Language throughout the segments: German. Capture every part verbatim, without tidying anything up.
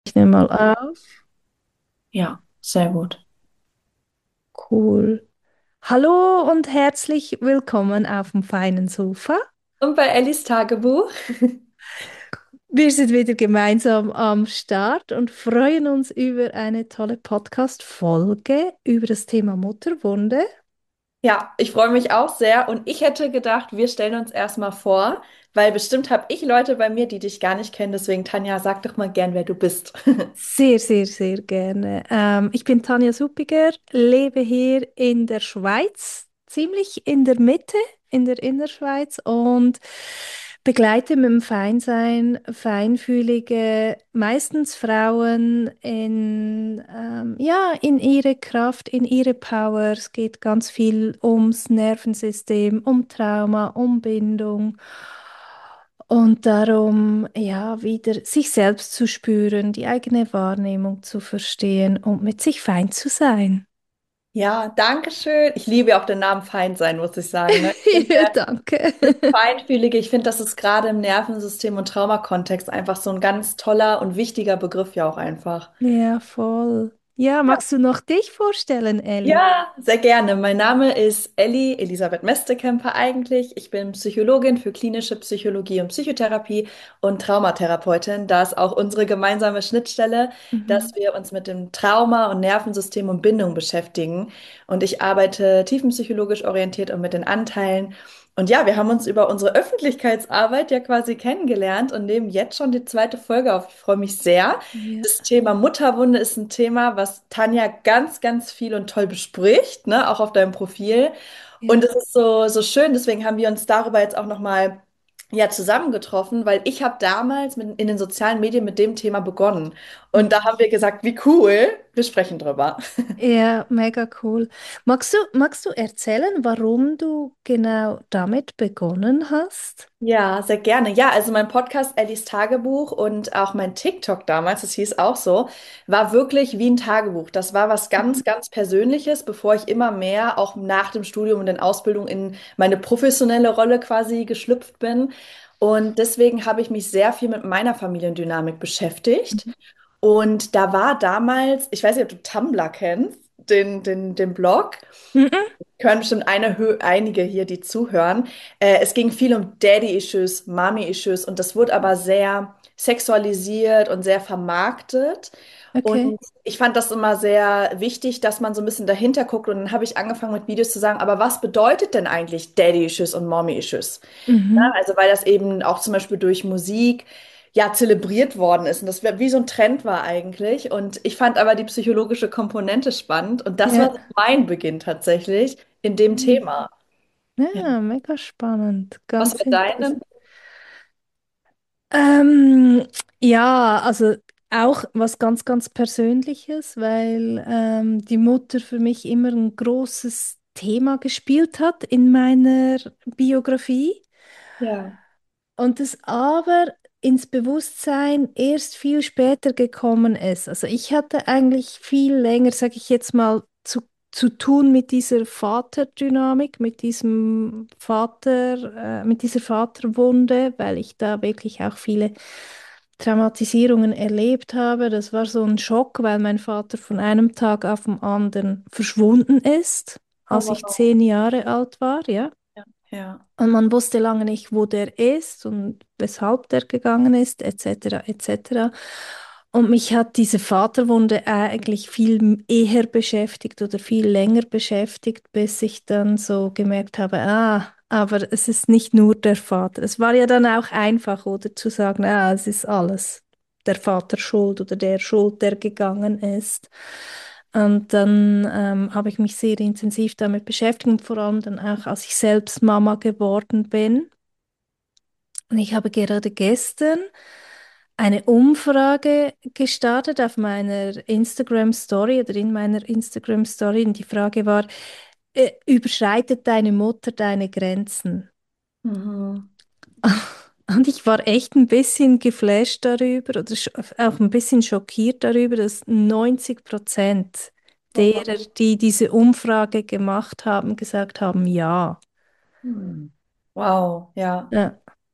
Ich nehme mal auf. Ja, sehr gut. Cool. Hallo und herzlich willkommen auf dem feinen Sofa. Und bei Ellis Tagebuch? Wir sind wieder gemeinsam am Start und freuen uns über eine tolle Podcast-Folge über das Thema Mutterwunde. Ja, ich freue mich auch sehr und ich hätte gedacht, wir stellen uns erstmal vor, weil bestimmt habe ich Leute bei mir, die dich gar nicht kennen. Deswegen, Tanja, sag doch mal gern, wer du bist. Sehr, sehr, sehr gerne. Ähm, ich bin Tanja Suppiger, lebe hier in der Schweiz, ziemlich in der Mitte, in der Innerschweiz und begleite mit dem Feinsein feinfühlige, meistens Frauen in, ähm, ja, in ihre Kraft, in ihre Power. Es geht ganz viel ums Nervensystem, um Trauma, um Bindung. Und darum, ja, wieder sich selbst zu spüren, die eigene Wahrnehmung zu verstehen und mit sich fein zu sein. Ja, danke schön. Ich liebe ja auch den Namen Feind muss ich sagen. Ne? Ich finde Ja, danke. das Feinfühlige, ich finde, das ist gerade im Nervensystem und Traumakontext einfach so ein ganz toller und wichtiger Begriff ja auch einfach. Ja, voll. Ja, magst du noch dich vorstellen, Elli? Ja, sehr gerne. Mein Name ist Elli Elisabeth Mestekemper eigentlich. Ich bin Psychologin für klinische Psychologie und Psychotherapie und Traumatherapeutin. Da ist auch unsere gemeinsame Schnittstelle, Mhm. dass wir uns mit dem Trauma und Nervensystem und Bindung beschäftigen. Und ich arbeite tiefenpsychologisch orientiert und mit den Anteilen. Und ja, wir haben uns über unsere Öffentlichkeitsarbeit ja quasi kennengelernt und nehmen jetzt schon die zweite Folge auf. Ich freue mich sehr. Ja, Das Thema Mutterwunde ist ein Thema, was Tanja ganz, ganz viel und toll bespricht, ne? Auch auf deinem Profil. Und ja. es ist so, so schön, deswegen haben wir uns darüber jetzt auch nochmal ja, zusammengetroffen, weil ich habe damals mit, in den sozialen Medien mit dem Thema begonnen. Und da Mhm. haben wir gesagt, wie cool, wir sprechen drüber. Ja, mega cool. Magst du, magst du erzählen, warum du genau damit begonnen hast? Ja, sehr gerne. Ja, also mein Podcast Ellis Tagebuch und auch mein TikTok damals, das hieß auch so, war wirklich wie ein Tagebuch. Das war was Mhm. ganz, ganz Persönliches, bevor ich immer mehr auch nach dem Studium und den Ausbildung in meine professionelle Rolle quasi geschlüpft bin. Und deswegen habe ich mich sehr viel mit meiner Familiendynamik beschäftigt. Mhm. Und da war damals, ich weiß nicht, ob du Tumblr kennst, den, den, den Blog Mhm. hören bestimmt eine, Hö- einige hier, die zuhören. Äh, es ging viel um Daddy-Issues, Mommy-Issues und das wurde aber sehr sexualisiert und sehr vermarktet. Okay. Und ich fand das immer sehr wichtig, dass man so ein bisschen dahinter guckt. Und dann habe ich angefangen mit Videos zu sagen, aber was bedeutet denn eigentlich Daddy-Issues und Mommy-Issues? Ja, Mhm. also weil das eben auch zum Beispiel durch Musik ja zelebriert worden ist und das wie so ein Trend war eigentlich. Und ich fand aber die psychologische Komponente spannend und das war Ja. so mein Beginn tatsächlich in dem Mhm. Thema. Ja. Ja, mega spannend, Was ganz mit deinen? interessant. Ähm, ja, also auch was ganz, ganz Persönliches, weil ähm, die Mutter für mich immer ein großes Thema gespielt hat in meiner Biografie Ja. und es aber ins Bewusstsein erst viel später gekommen ist. Also ich hatte eigentlich viel länger, sage ich jetzt mal, zu, zu tun mit dieser Vaterdynamik, mit diesem Vater, äh, mit dieser Vaterwunde, weil ich da wirklich auch viele Traumatisierungen erlebt habe. Das war so ein Schock, weil mein Vater von einem Tag auf den anderen verschwunden ist, Oh, als ich wow. zehn Jahre alt war, ja. Ja. Ja. Und man wusste lange nicht, wo der ist und weshalb der gegangen ist, et cetera, et cetera. Und mich hat diese Vaterwunde eigentlich viel eher beschäftigt oder viel länger beschäftigt, bis ich dann so gemerkt habe, ah, aber es ist nicht nur der Vater. Es war ja dann auch einfach, oder zu sagen, ah, es ist alles der Vater schuld oder der schuld, der gegangen ist. Und dann ähm, habe ich mich sehr intensiv damit beschäftigt und vor allem dann auch, als ich selbst Mama geworden bin. Und ich habe gerade gestern eine Umfrage gestartet auf meiner Instagram Story oder in meiner Instagram Story. Und die Frage war, äh, überschreitet deine Mutter deine Grenzen? Mhm. Und ich war echt ein bisschen geflasht darüber oder sch- auch ein bisschen schockiert darüber, dass neunzig Prozent Oh, derer, wow. die diese Umfrage gemacht haben, gesagt haben, ja. Hm. Wow, ja. Ja.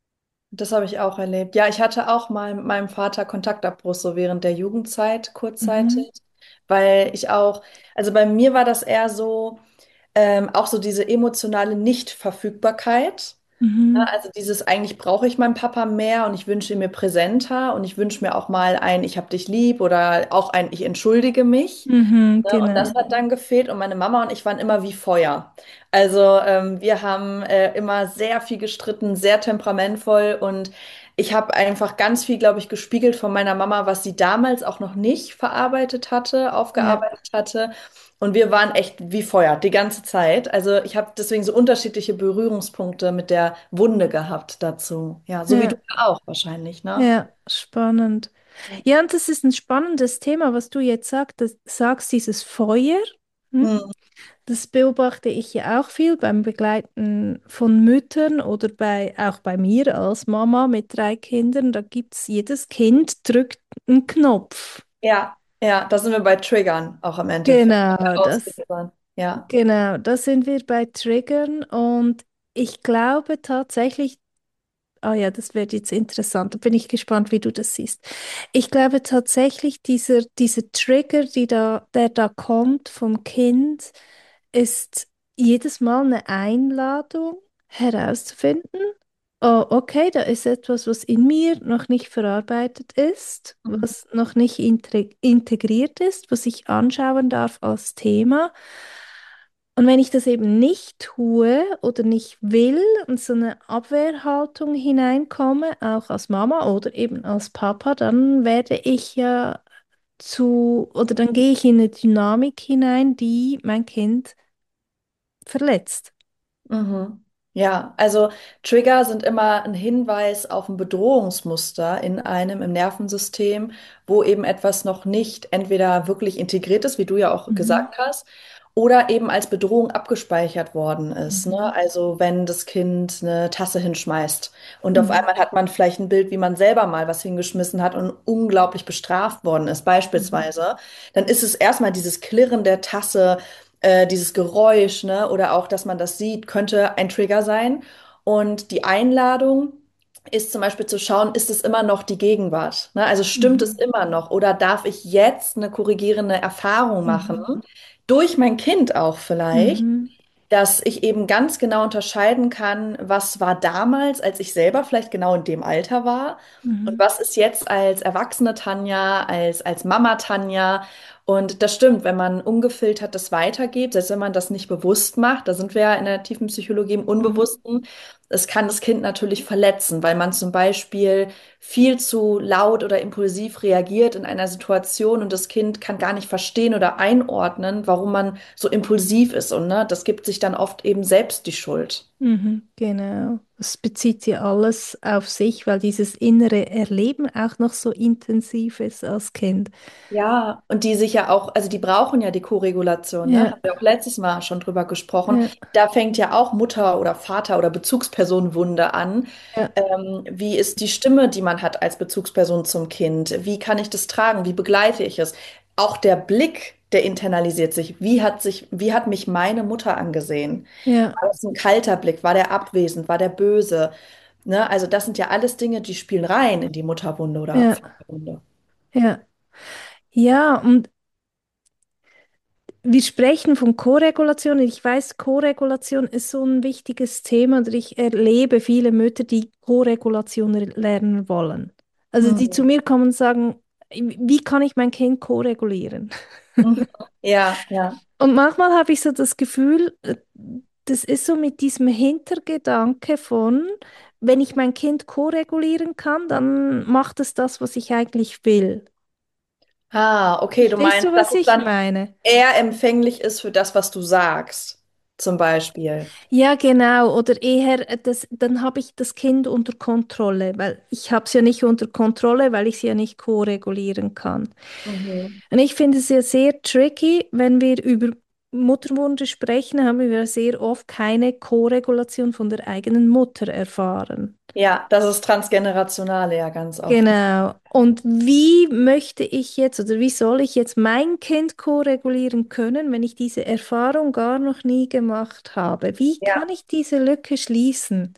Das habe ich auch erlebt. Ja, ich hatte auch mal mit meinem Vater Kontaktabbruch so während der Jugendzeit, Mhm. kurzzeitig, weil ich auch, also bei mir war das eher so, ähm, auch so diese emotionale Nichtverfügbarkeit. Ja, Mhm. also dieses eigentlich brauche ich meinen Papa mehr und ich wünsche ihn mir präsenter und ich wünsche mir auch mal ein Ich hab dich lieb oder auch ein Ich entschuldige mich. Mhm. Ne? Und das Genau. hat dann gefehlt und meine Mama und ich waren immer wie Feuer. Also ähm, wir haben äh, immer sehr viel gestritten, sehr temperamentvoll und ich habe einfach ganz viel, glaube ich, gespiegelt von meiner Mama, was sie damals auch noch nicht verarbeitet hatte, Ja. aufgearbeitet hatte. Und wir waren echt wie Feuer die ganze Zeit. Also ich habe deswegen so unterschiedliche Berührungspunkte mit der Wunde gehabt dazu. Ja, so wie du Ja. auch wahrscheinlich, ne? Ja. Spannend. Ja, und das ist ein spannendes Thema, was du jetzt sagt, das, sagst, dieses Feuer. Hm? Hm. Das beobachte ich ja auch viel beim Begleiten von Müttern oder bei, auch bei mir als Mama mit drei Kindern. Da gibt es, jedes Kind drückt einen Knopf. Ja, ja, da sind wir bei Triggern auch im Endeffekt. Genau, das, Auslösern. Ja. genau, da sind wir bei Triggern und ich glaube tatsächlich, ah ja, das wird jetzt interessant. Da bin ich gespannt, wie du das siehst. Ich glaube tatsächlich, dieser, dieser Trigger, die da, der da kommt vom Kind, ist jedes Mal eine Einladung herauszufinden, oh, okay, da ist etwas, was in mir noch nicht verarbeitet ist, Mhm. was noch nicht intre- integriert ist, was ich anschauen darf als Thema. Und wenn ich das eben nicht tue oder nicht will und so eine Abwehrhaltung hineinkomme, auch als Mama oder eben als Papa, dann werde ich ja zu, oder dann gehe ich in eine Dynamik hinein, die mein Kind verletzt. Mhm. Ja, also Trigger sind immer ein Hinweis auf ein Bedrohungsmuster in einem im Nervensystem, wo eben etwas noch nicht entweder wirklich integriert ist, wie du ja auch Mhm. gesagt hast, oder eben als Bedrohung abgespeichert worden ist. Ne? Mhm. Also wenn das Kind eine Tasse hinschmeißt und auf Mhm. einmal hat man vielleicht ein Bild, wie man selber mal was hingeschmissen hat und unglaublich bestraft worden ist, Mhm. beispielsweise, dann ist es erstmal dieses Klirren der Tasse, äh, dieses Geräusch, ne, oder auch, dass man das sieht, könnte ein Trigger sein. Und die Einladung ist zum Beispiel zu schauen, ist es immer noch die Gegenwart? Ne? Also stimmt es Mhm. immer noch? Oder darf ich jetzt eine korrigierende Erfahrung machen? Mhm. Durch mein Kind auch vielleicht, Mhm. dass ich eben ganz genau unterscheiden kann, was war damals, als ich selber vielleicht genau in dem Alter war und Mhm. was ist jetzt als erwachsene Tanja, als, als Mama Tanja. Und das stimmt, wenn man ungefiltert das weitergibt, selbst wenn man das nicht bewusst macht, da sind wir ja in der tiefen Psychologie im Mhm. Unbewussten, es kann das Kind natürlich verletzen, weil man zum Beispiel viel zu laut oder impulsiv reagiert in einer Situation und das Kind kann gar nicht verstehen oder einordnen, warum man so impulsiv ist. Und ne, das gibt sich dann oft eben selbst die Schuld. Mhm. Genau. Es bezieht ja alles auf sich, weil dieses innere Erleben auch noch so intensiv ist als Kind. Ja, und die sich ja auch, also die brauchen ja die Koregulation, ne? Ja, Haben wir auch letztes Mal schon drüber gesprochen. ja, Da fängt ja auch Mutter oder Vater oder Bezugspersonenwunde an. ja, Ähm, wie ist die Stimme, die man hat als Bezugsperson zum Kind? Wie kann ich das tragen? Wie begleite ich es? Auch der Blick, der internalisiert sich. Wie hat sich, wie hat mich meine Mutter angesehen? ja, War das ein kalter Blick? War der abwesend? War der böse? Ne? Also das sind ja alles Dinge, die spielen rein in die Mutterwunde oder ja, Vaterwunde. ja. Ja, und wir sprechen von Koregulation. Ich weiß, Koregulation ist so ein wichtiges Thema und ich erlebe viele Mütter, die Koregulation lernen wollen. Also die zu Mhm. mir kommen und sagen, wie kann ich mein Kind koregulieren? Mhm. Ja, ja. Und manchmal habe ich so das Gefühl, äh, das ist so mit diesem Hintergedanke von, wenn ich mein Kind koregulieren kann, dann macht es das, was ich eigentlich will. Ah, okay, du Verstehst meinst, du, dass was es ich dann meine? eher empfänglich ist für das, was du sagst, zum Beispiel. Ja, genau. Oder eher, äh, das, dann habe ich das Kind unter Kontrolle, weil ich habe es ja nicht unter Kontrolle, weil ich es ja nicht ko-regulieren kann. Mhm. Und ich finde es ja sehr tricky, wenn wir über Mutterwunde sprechen, haben wir ja sehr oft keine Ko-Regulation von der eigenen Mutter erfahren. Ja, das ist Transgenerationale ja ganz oft. Genau. Und wie möchte ich jetzt oder wie soll ich jetzt mein Kind ko-regulieren können, wenn ich diese Erfahrung gar noch nie gemacht habe? Wie kann Ja. ich diese Lücke schließen?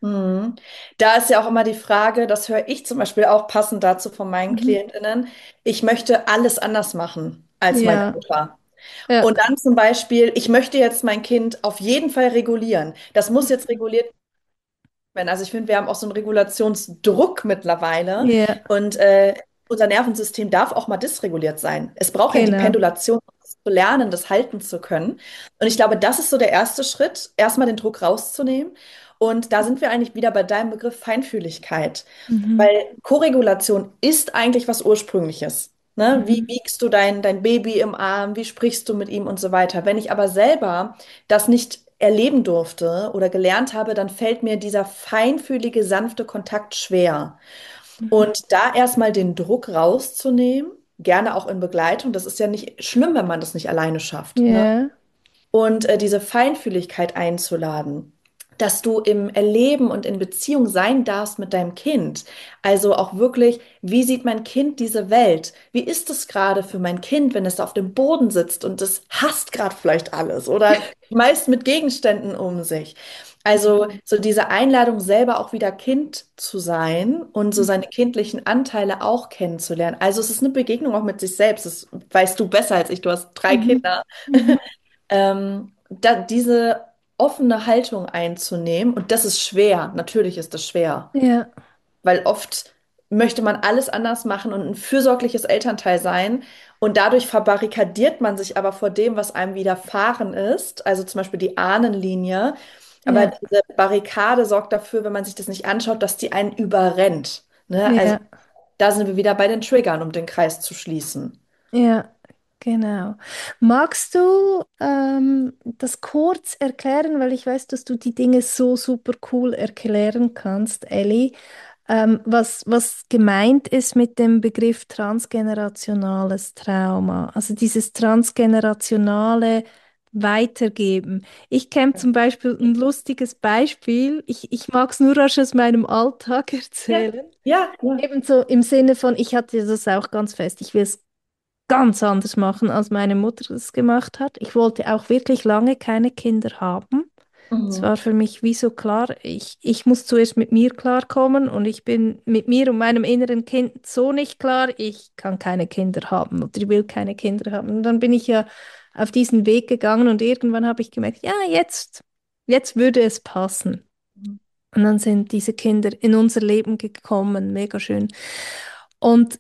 Mhm. Da ist ja auch immer die Frage, das höre ich zum Beispiel auch passend dazu von meinen Mhm. KlientInnen, ich möchte alles anders machen als meine Ja, Mutter. ja, Und dann zum Beispiel, ich möchte jetzt mein Kind auf jeden Fall regulieren. Das muss jetzt reguliert werden. Also ich finde, wir haben auch so einen Regulationsdruck mittlerweile. ja, Und äh, unser Nervensystem darf auch mal dysreguliert sein. Es braucht ja die genau. Pendulation, um das zu lernen, das halten zu können. Und ich glaube, das ist so der erste Schritt, erstmal den Druck rauszunehmen. Und da sind wir eigentlich wieder bei deinem Begriff Feinfühligkeit. Mhm. Weil Koregulation ist eigentlich was Ursprüngliches. Ne? Wie Mhm. wiegst du dein, dein Baby im Arm? Wie sprichst du mit ihm und so weiter? Wenn ich aber selber das nicht erleben durfte oder gelernt habe, dann fällt mir dieser feinfühlige, sanfte Kontakt schwer. Mhm. Und da erstmal den Druck rauszunehmen, gerne auch in Begleitung, das ist ja nicht schlimm, wenn man das nicht alleine schafft, ne? Ja, Und äh, diese Feinfühligkeit einzuladen, dass du im Erleben und in Beziehung sein darfst mit deinem Kind. Also auch wirklich, wie sieht mein Kind diese Welt? Wie ist es gerade für mein Kind, wenn es auf dem Boden sitzt und es hasst gerade vielleicht alles oder meist mit Gegenständen um sich? Also so diese Einladung, selber auch wieder Kind zu sein und so seine kindlichen Anteile auch kennenzulernen. Also es ist eine Begegnung auch mit sich selbst. Das weißt du besser als ich. Du hast drei mhm. Kinder. Mhm. ähm, da, diese offene Haltung einzunehmen. Und das ist schwer, natürlich ist das schwer, Ja, weil oft möchte man alles anders machen und ein fürsorgliches Elternteil sein. Und dadurch verbarrikadiert man sich aber vor dem, was einem widerfahren ist, also zum Beispiel die Ahnenlinie. Aber ja, diese Barrikade sorgt dafür, wenn man sich das nicht anschaut, dass die einen überrennt. Ne? Also ja. da sind wir wieder bei den Triggern, um den Kreis zu schließen. Ja, genau. Magst du ähm, das kurz erklären, weil ich weiß, dass du die Dinge so super cool erklären kannst, Elli, ähm, was, was gemeint ist mit dem Begriff transgenerationales Trauma, also dieses transgenerationale Weitergeben. Ich kenne zum Beispiel ein lustiges Beispiel, ich, ich mag es nur rasch aus meinem Alltag Ja, erzählen. ja, ja. Ebenso im Sinne von, ich hatte das auch ganz fest, ich will es ganz anders machen, als meine Mutter es gemacht hat. Ich wollte auch wirklich lange keine Kinder haben. Es Mhm. war für mich wie so klar, ich, ich muss zuerst mit mir klarkommen und ich bin mit mir und meinem inneren Kind so nicht klar, ich kann keine Kinder haben oder ich will keine Kinder haben. Und dann bin ich ja auf diesen Weg gegangen und irgendwann habe ich gemerkt, ja, jetzt, jetzt würde es passen. Und dann sind diese Kinder in unser Leben gekommen, mega schön. Und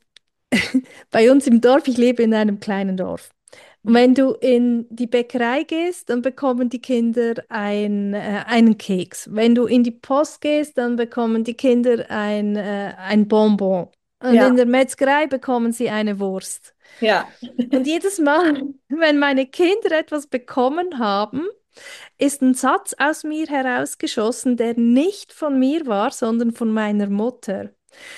bei uns im Dorf, ich lebe in einem kleinen Dorf. Und wenn du in die Bäckerei gehst, dann bekommen die Kinder ein, äh, einen Keks. Wenn du in die Post gehst, dann bekommen die Kinder ein, äh, ein Bonbon. Und Ja, in der Metzgerei bekommen sie eine Wurst. ja. Und jedes Mal, wenn meine Kinder etwas bekommen haben, ist ein Satz aus mir herausgeschossen, der nicht von mir war, sondern von meiner Mutter.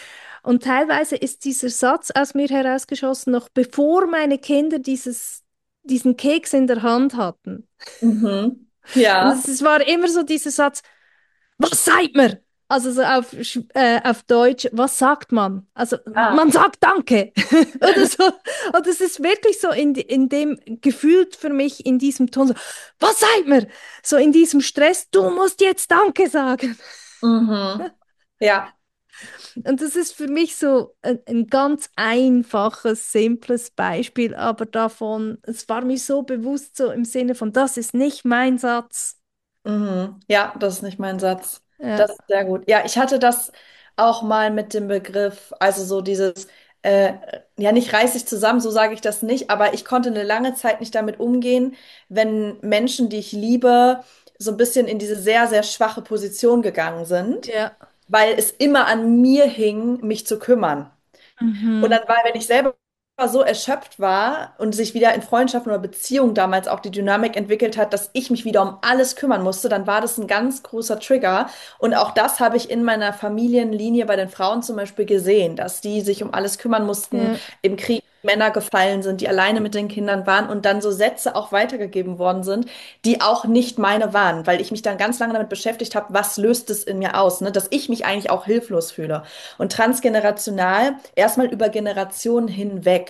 Und teilweise ist dieser Satz aus mir herausgeschossen, noch bevor meine Kinder dieses, diesen Keks in der Hand hatten. Mhm. Und Ja. es, es war immer so dieser Satz, was sagt man? Also so auf, Sch- äh, auf Deutsch, was sagt man? Also Ah. man sagt Danke oder so. Und es ist wirklich so in, in dem gefühlt für mich in diesem Ton so, was sagt man? So in diesem Stress, du musst jetzt Danke sagen. Mhm. Ja. Und das ist für mich so ein, ein ganz einfaches, simples Beispiel, aber davon, es war mir so bewusst, so im Sinne von, das ist nicht mein Satz. Mhm. Ja, das ist nicht mein Satz. Ja, Das ist sehr gut. Ja, ich hatte das auch mal mit dem Begriff, also so dieses, äh, ja, nicht reiß dich zusammen, so sage ich das nicht, aber ich konnte eine lange Zeit nicht damit umgehen, wenn Menschen, die ich liebe, so ein bisschen in diese sehr, sehr schwache Position gegangen sind, ja. weil es immer an mir hing, mich zu kümmern. Und Mhm. dann war, wenn ich selber so erschöpft war und sich wieder in Freundschaften oder Beziehungen damals auch die Dynamik entwickelt hat, dass ich mich wieder um alles kümmern musste, dann war das ein ganz großer Trigger. Und auch das habe ich in meiner Familienlinie bei den Frauen zum Beispiel gesehen, dass die sich um alles kümmern mussten, Ja, im Krieg Männer gefallen sind, die alleine mit den Kindern waren und dann so Sätze auch weitergegeben worden sind, die auch nicht meine waren, weil ich mich dann ganz lange damit beschäftigt habe, was löst es in mir aus, ne? Dass ich mich eigentlich auch hilflos fühle. Und transgenerational erstmal über Generationen hinweg.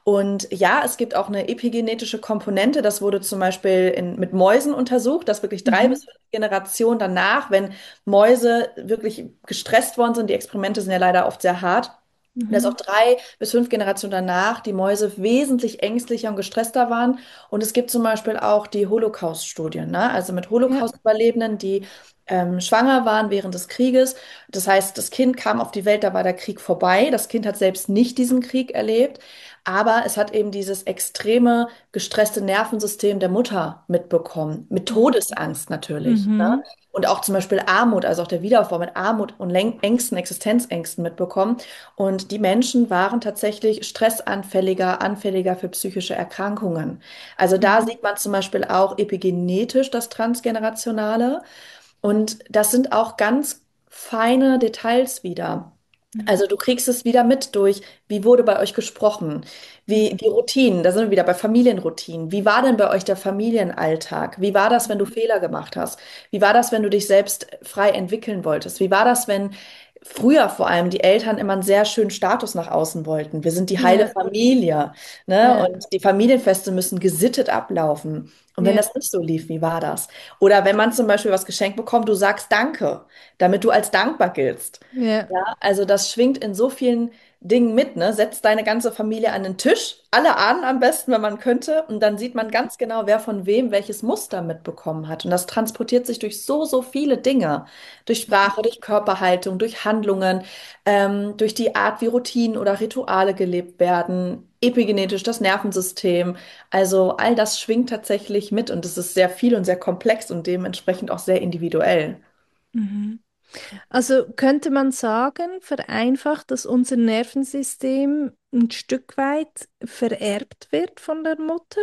Und ja, es gibt auch eine epigenetische Komponente. Das wurde zum Beispiel in, mit Mäusen untersucht, dass wirklich drei Mhm. bis fünf Generationen danach, wenn Mäuse wirklich gestresst worden sind, die Experimente sind ja leider oft sehr hart, dass auch Mhm. drei bis fünf Generationen danach die Mäuse wesentlich ängstlicher und gestresster waren. Und es gibt zum Beispiel auch die Holocaust-Studien, ne? Also mit Ja. Holocaust-Überlebenden, die ähm, schwanger waren während des Krieges. Das heißt, das Kind kam auf die Welt, da war der Krieg vorbei. Das Kind hat selbst nicht diesen Krieg erlebt, aber es hat eben dieses extreme gestresste Nervensystem der Mutter mitbekommen, mit Todesangst natürlich, ne? Mhm. Und auch zum Beispiel Armut, also auch der Wiederaufbau mit Armut und Läng- Ängsten, Existenzängsten mitbekommen. Und die Menschen waren tatsächlich stressanfälliger, anfälliger für psychische Erkrankungen. Also da Mhm. sieht man zum Beispiel auch epigenetisch das Transgenerationale. Und das sind auch ganz feine Details wieder. Mhm. Also du kriegst es wieder mit durch, wie wurde bei euch gesprochen, wie die Routinen, da sind wir wieder bei Familienroutinen. Wie war denn bei euch der Familienalltag? Wie war das, wenn du Fehler gemacht hast? Wie war das, wenn du dich selbst frei entwickeln wolltest? Wie war das, wenn früher vor allem die Eltern immer einen sehr schönen Status nach außen wollten? Wir sind die heile Ja. Familie, ne? Ja. Und die Familienfeste müssen gesittet ablaufen. Und wenn Ja. das nicht so lief, wie war das? Oder wenn man zum Beispiel was geschenkt bekommt, du sagst Danke, damit du als dankbar giltst. Ja. Ja, also das schwingt in so vielen Dingen mit, ne? Setz deine ganze Familie an den Tisch, alle ahnen am besten, wenn man könnte, und dann sieht man ganz genau, wer von wem welches Muster mitbekommen hat. Und das transportiert sich durch so, so viele Dinge. Durch Sprache, durch Körperhaltung, durch Handlungen, ähm, durch die Art, wie Routinen oder Rituale gelebt werden, epigenetisch das Nervensystem. Also all das schwingt tatsächlich mit und es ist sehr viel und sehr komplex und dementsprechend auch sehr individuell. Mhm. Also könnte man sagen, vereinfacht, dass unser Nervensystem ein Stück weit vererbt wird von der Mutter?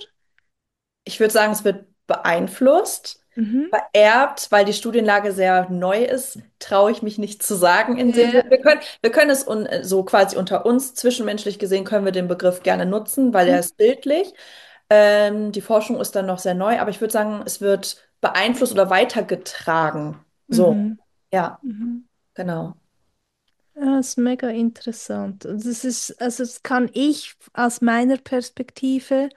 Ich würde sagen, es wird beeinflusst, Mhm. vererbt, weil die Studienlage sehr neu ist, traue ich mich nicht zu sagen in dem Sinne. Ja. Wir können, wir können es un, so quasi unter uns, zwischenmenschlich gesehen, können wir den Begriff gerne nutzen, weil er Mhm. ist bildlich. Ähm, die Forschung ist dann noch sehr neu, aber ich würde sagen, es wird beeinflusst oder weitergetragen. So, Mhm. ja, Mhm. genau. Ja, das ist mega interessant. Und das ist, also das kann ich aus meiner Perspektive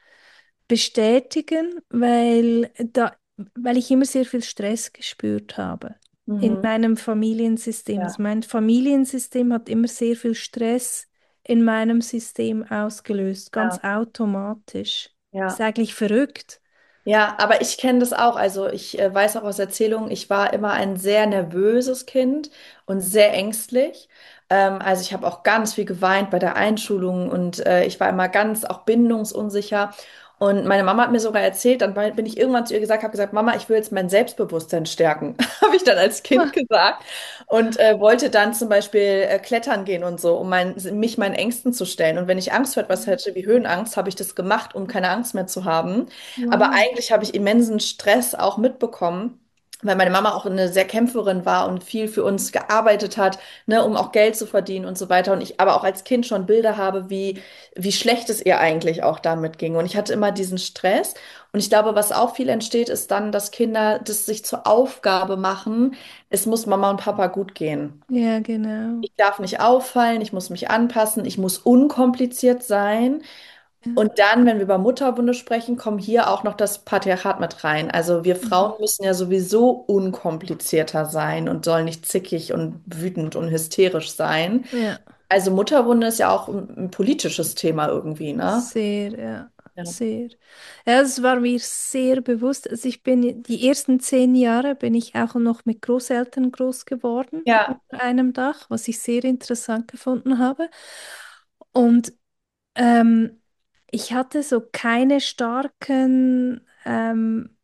bestätigen, weil da, weil ich immer sehr viel Stress gespürt habe in Mhm. meinem Familiensystem. Ja, Also mein Familiensystem hat immer sehr viel Stress in meinem System ausgelöst, ganz ja, automatisch. Ist ja. eigentlich verrückt. Ja, aber ich kenne das auch. Also ich äh, weiß auch aus Erzählungen, ich war immer ein sehr nervöses Kind und sehr ängstlich. Ähm, also ich habe auch ganz viel geweint bei der Einschulung und äh, ich war immer ganz auch bindungsunsicher. Und meine Mama hat mir sogar erzählt, dann bin ich irgendwann zu ihr gesagt, habe gesagt, Mama, ich will jetzt mein Selbstbewusstsein stärken, habe ich dann als Kind Ah, gesagt und äh, wollte dann zum Beispiel äh, klettern gehen und so, um mein, mich meinen Ängsten zu stellen. Und wenn ich Angst vor etwas hätte, wie Höhenangst, habe ich das gemacht, um keine Angst mehr zu haben. Aber wow. eigentlich habe ich immensen Stress auch mitbekommen, weil meine Mama auch eine sehr Kämpferin war und viel für uns gearbeitet hat, ne, um auch Geld zu verdienen und so weiter. Und ich aber auch als Kind schon Bilder habe, wie, wie schlecht es ihr eigentlich auch damit ging. Und ich hatte immer diesen Stress. Und ich glaube, was auch viel entsteht, ist dann, dass Kinder das sich zur Aufgabe machen, es muss Mama und Papa gut gehen. Ja, genau. Ich darf nicht auffallen, ich muss mich anpassen, ich muss unkompliziert sein. Ja. Und dann, wenn wir über Mutterwunde sprechen, kommt hier auch noch das Patriarchat mit rein. Also wir Mhm. Frauen müssen ja sowieso unkomplizierter sein und sollen nicht zickig und wütend und hysterisch sein. Ja. Also Mutterwunde ist ja auch ein, ein politisches Thema irgendwie, ne? Sehr, ja, Ja. sehr. Ja, es war mir sehr bewusst. Also ich bin die ersten zehn Jahre bin ich auch noch mit Großeltern groß geworden Ja, unter einem Dach, was ich sehr interessant gefunden habe. Und ähm, ich hatte so keine starken ähm,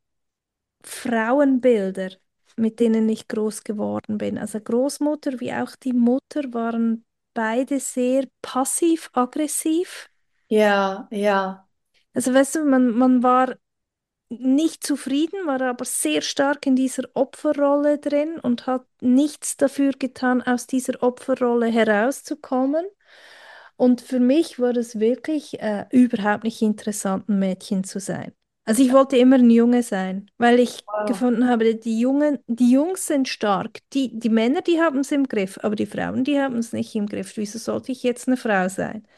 Frauenbilder, mit denen ich groß geworden bin. Also Großmutter wie auch die Mutter waren beide sehr passiv-aggressiv. ja, ja, Also weißt du, man, man war nicht zufrieden, war aber sehr stark in dieser Opferrolle drin und hat nichts dafür getan, aus dieser Opferrolle herauszukommen. Und für mich war es wirklich äh, überhaupt nicht interessant, ein Mädchen zu sein. Also ich wollte immer ein Junge sein, weil ich wow. gefunden habe, die Jungen, die Jungs sind stark. Die, die Männer, die haben es im Griff, aber die Frauen, die haben es nicht im Griff. Wieso sollte ich jetzt eine Frau sein?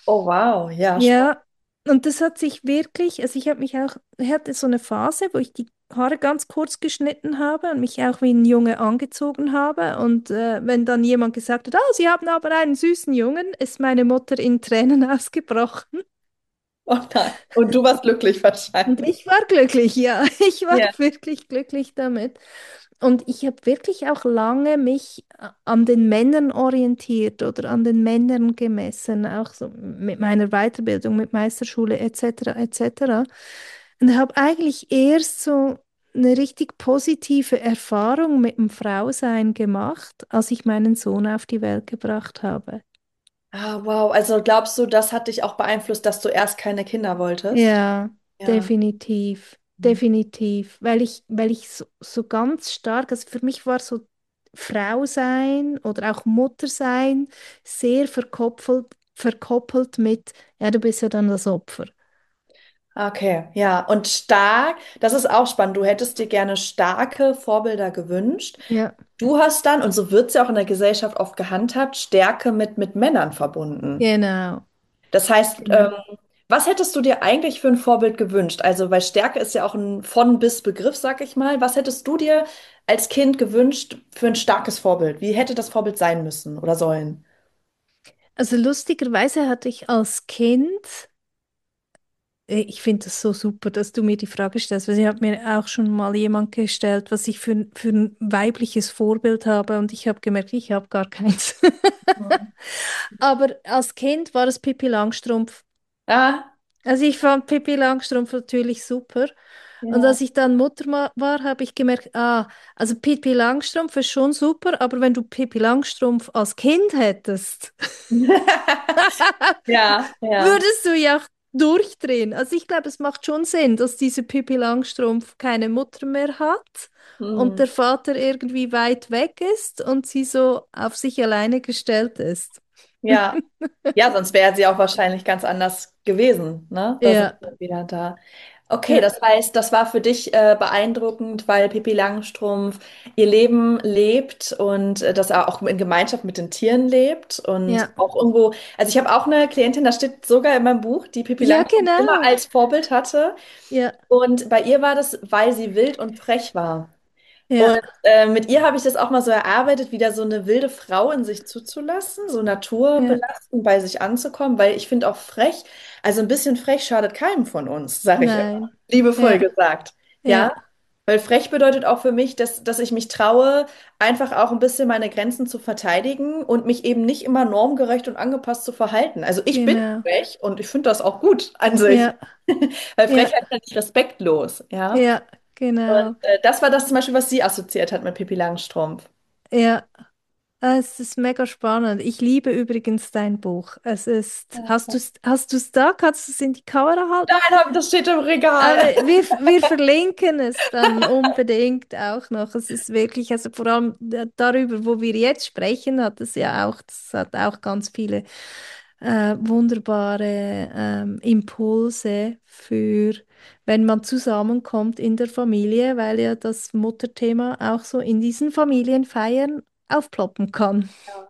Oh, wow, ja, spannend. Ja, und das hat sich wirklich, also ich habe mich auch, ich hatte so eine Phase, wo ich die Haare ganz kurz geschnitten habe und mich auch wie ein Junge angezogen habe. Und äh, wenn dann jemand gesagt hat, oh, Sie haben aber einen süßen Jungen, ist meine Mutter in Tränen ausgebrochen. Oh nein. Und du warst glücklich Und wahrscheinlich. ich war glücklich, ja, ich war Ja. wirklich glücklich damit. Und ich habe wirklich auch lange mich äh, an den Männern orientiert oder an den Männern gemessen, auch so mit meiner Weiterbildung, mit Meisterschule et cetera et cetera. Und habe eigentlich erst so eine richtig positive Erfahrung mit dem Frausein gemacht, als ich meinen Sohn auf die Welt gebracht habe. Ah, wow. Also glaubst du, das hat dich auch beeinflusst, dass du erst keine Kinder wolltest? Ja, Ja. definitiv, Mhm. definitiv, weil ich, weil ich so, so ganz stark, also für mich war so Frau sein oder auch Mutter sein sehr verkoppelt, verkoppelt mit, ja, du bist ja dann das Opfer. Okay, ja. Und stark, das ist auch spannend. Du hättest dir gerne starke Vorbilder gewünscht. Ja, Du hast dann, und so wird es ja auch in der Gesellschaft oft gehandhabt, Stärke mit, mit Männern verbunden. genau, Das heißt, ähm, genau. was hättest du dir eigentlich für ein Vorbild gewünscht? Also, weil Stärke ist ja auch ein von bis Begriff, sag ich mal. Was hättest du dir als Kind gewünscht für ein starkes Vorbild? Wie hätte das Vorbild sein müssen oder sollen? Also lustigerweise hatte ich als Kind, äh, ich finde das so super, dass du mir die Frage stellst, weil ich habe mir auch schon mal jemand gestellt, was ich für, für ein weibliches Vorbild habe und ich habe gemerkt, ich habe gar keins. Mhm. Aber als Kind war es Pippi Langstrumpf. Ah, Also ich fand Pippi Langstrumpf natürlich super. Und ja. als ich dann Mutter ma- war, habe ich gemerkt, ah, also Pippi Langstrumpf ist schon super, aber wenn du Pippi Langstrumpf als Kind hättest, Ja, ja. würdest du ja auch durchdrehen. Also ich glaube, es macht schon Sinn, dass diese Pippi Langstrumpf keine Mutter mehr hat und Hm. der Vater irgendwie weit weg ist und sie so auf sich alleine gestellt ist. Ja. Ja, sonst wäre sie auch wahrscheinlich ganz anders gewesen, ne? Da sind Ja, wir wieder da. Okay, ja, das heißt, das war für dich äh, beeindruckend, weil Pippi Langstrumpf ihr Leben lebt und äh, dass er auch in Gemeinschaft mit den Tieren lebt und ja, auch irgendwo, also ich habe auch eine Klientin, da steht sogar in meinem Buch, die Pippi ja, Langstrumpf immer genau. als Vorbild hatte Ja, und bei ihr war das, weil sie wild und frech war. ja, Und äh, mit ihr habe ich das auch mal so erarbeitet, wieder so eine wilde Frau in sich zuzulassen, so ja, naturbelassen, bei sich anzukommen, weil ich finde auch frech, also ein bisschen frech schadet keinem von uns, sage ich immer, nein, liebevoll ja, gesagt. Ja, ja, weil frech bedeutet auch für mich, dass, dass ich mich traue, einfach auch ein bisschen meine Grenzen zu verteidigen und mich eben nicht immer normgerecht und angepasst zu verhalten. Also ich bin genau. frech und ich finde das auch gut an sich, Ja, weil ja, Frechheit ist ja nicht respektlos, ja. ja, Und genau. äh, das war das zum Beispiel, was sie assoziiert hat mit Pippi Langstrumpf. Ja, es ist mega spannend. Ich liebe übrigens dein Buch. Es ist, hast du es, hast du es da? Kannst du es in die Kamera halten? Nein, hab- das steht im Regal. Aber wir, wir verlinken es dann unbedingt auch noch. Es ist wirklich, also vor allem da- darüber, wo wir jetzt sprechen, hat es ja auch, das hat auch ganz viele äh, wunderbare ähm, Impulse für, wenn man zusammenkommt in der Familie, weil ja das Mutterthema auch so in diesen Familienfeiern aufploppen kann.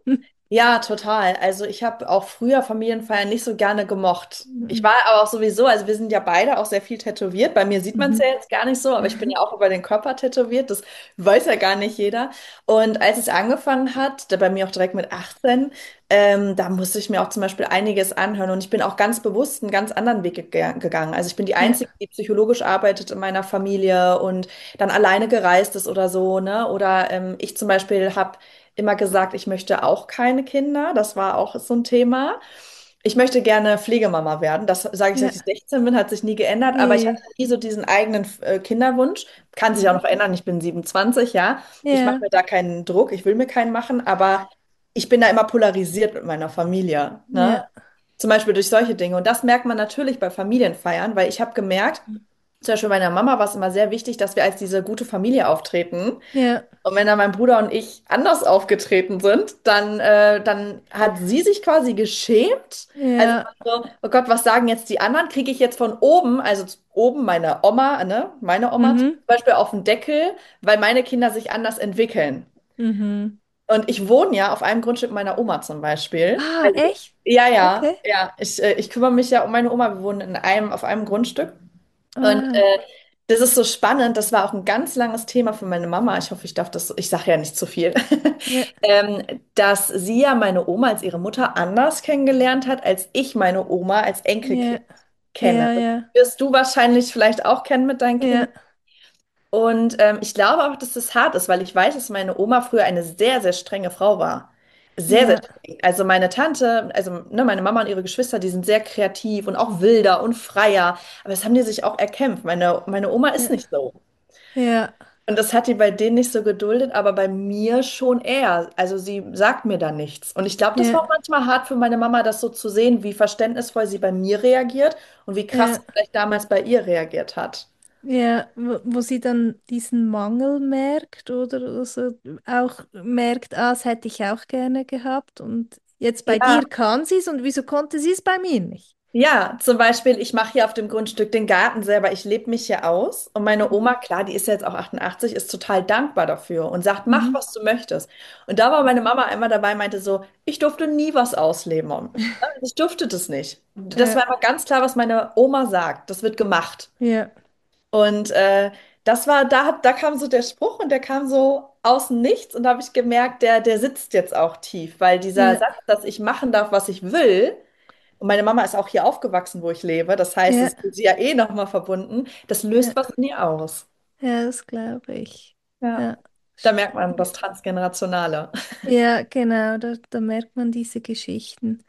Ja, total. Also ich habe auch früher Familienfeiern nicht so gerne gemocht. Ich Mhm. war aber auch sowieso, also wir sind ja beide auch sehr viel tätowiert. Bei mir sieht man es ja Mhm. jetzt gar nicht so, aber ich bin ja auch über den Körper tätowiert. Das weiß ja gar nicht jeder. Und als es angefangen hat, da bei mir auch direkt mit achtzehn, ähm, da musste ich mir auch zum Beispiel einiges anhören. Und ich bin auch ganz bewusst einen ganz anderen Weg ge gegangen. Also ich bin die Ja, Einzige, die psychologisch arbeitet in meiner Familie und dann alleine gereist ist oder so, ne? Oder ähm, ich zum Beispiel habe immer gesagt, ich möchte auch keine Kinder. Das war auch so ein Thema. Ich möchte gerne Pflegemama werden. Das sage ich, seit ja, ich sechzehn bin, hat sich nie geändert. Aber ich hatte nee. nie so diesen eigenen äh, Kinderwunsch. Kann sich auch noch ändern. Ich bin siebenundzwanzig, ja. Ich mache Ja, mir da keinen Druck. Ich will mir keinen machen. Aber ich bin da immer polarisiert mit meiner Familie. Ne? ja, Zum Beispiel durch solche Dinge. Und das merkt man natürlich bei Familienfeiern, weil ich habe gemerkt, zum Beispiel meiner Mama war es immer sehr wichtig, dass wir als diese gute Familie auftreten. ja, Und wenn dann mein Bruder und ich anders aufgetreten sind, dann, äh, dann hat sie sich quasi geschämt. Also ja, so, oh Gott, was sagen jetzt die anderen? Kriege ich jetzt von oben, also oben meine Oma, ne, meine Oma zum mhm, Beispiel auf den Deckel, weil meine Kinder sich anders entwickeln. mhm. Und ich wohne ja auf einem Grundstück meiner Oma zum Beispiel. Ah, Also echt? Ja, ja, Okay. ja. Ich, äh, ich kümmere mich ja um meine Oma. Wir wohnen in einem, auf einem Grundstück. Und Ah, äh, das ist so spannend. Das war auch ein ganz langes Thema für meine Mama. Ich hoffe, ich darf das, ich sage ja nicht zu viel. ja, Ähm, dass sie ja meine Oma als ihre Mutter anders kennengelernt hat, als ich meine Oma als ja, Enkelkind kenne. ja, Das ja, wirst du wahrscheinlich vielleicht auch kennen mit deinen Kindern. ja, Und ähm, ich glaube auch, dass das hart ist, weil ich weiß, dass meine Oma früher eine sehr, sehr strenge Frau war. Sehr, sehr ja, streng. Also meine Tante, also ne, meine Mama und ihre Geschwister, die sind sehr kreativ und auch wilder und freier. Aber das haben die sich auch erkämpft. Meine, meine Oma ist ja, nicht so. ja, Und das hat die bei denen nicht so geduldet, aber bei mir schon eher. Also sie sagt mir da nichts. Und ich glaube, das war auch ja, manchmal hart für meine Mama, das so zu sehen, wie verständnisvoll sie bei mir reagiert und wie krass sie ja. vielleicht damals bei ihr reagiert hat. Ja, wo, wo sie dann diesen Mangel merkt oder also auch merkt, ah, das hätte ich auch gerne gehabt und jetzt bei Ja, dir kann sie es und wieso konnte sie es bei mir nicht? ja, zum Beispiel, ich mache hier auf dem Grundstück den Garten selber. Ich lebe mich hier aus. Und meine Oma, Mhm. klar, die ist ja jetzt auch achtundachtzig, ist total dankbar dafür und sagt, mach, Mhm. was du möchtest. Und da war meine Mama einmal dabei, meinte so, ich durfte nie was ausleben. Und ich durfte das nicht. Das Ja, war immer ganz klar, was meine Oma sagt. Das wird gemacht. ja, Und äh, das war, da, hat- da kam so der Spruch und der kam so aus dem Nichts. Und da habe ich gemerkt, der, der sitzt jetzt auch tief, weil dieser ja, Satz, dass ich machen darf, was ich will, und meine Mama ist auch hier aufgewachsen, wo ich lebe. Das heißt, es ja, ist sie ja eh nochmal verbunden. Das löst ja, was in ihr aus. ja, das glaube ich. Ja, Ja, da merkt man das Transgenerationale. ja, genau, da, da merkt man diese Geschichten.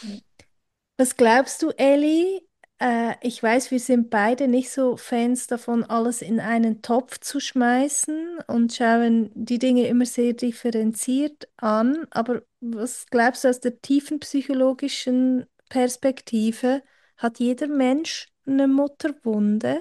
Was glaubst du, Elli? Äh, ich weiß, wir sind beide nicht so Fans davon, alles in einen Topf zu schmeißen und schauen die Dinge immer sehr differenziert an. Aber was glaubst du aus der tiefen psychologischen Perspektive? Hat jeder Mensch eine Mutterwunde?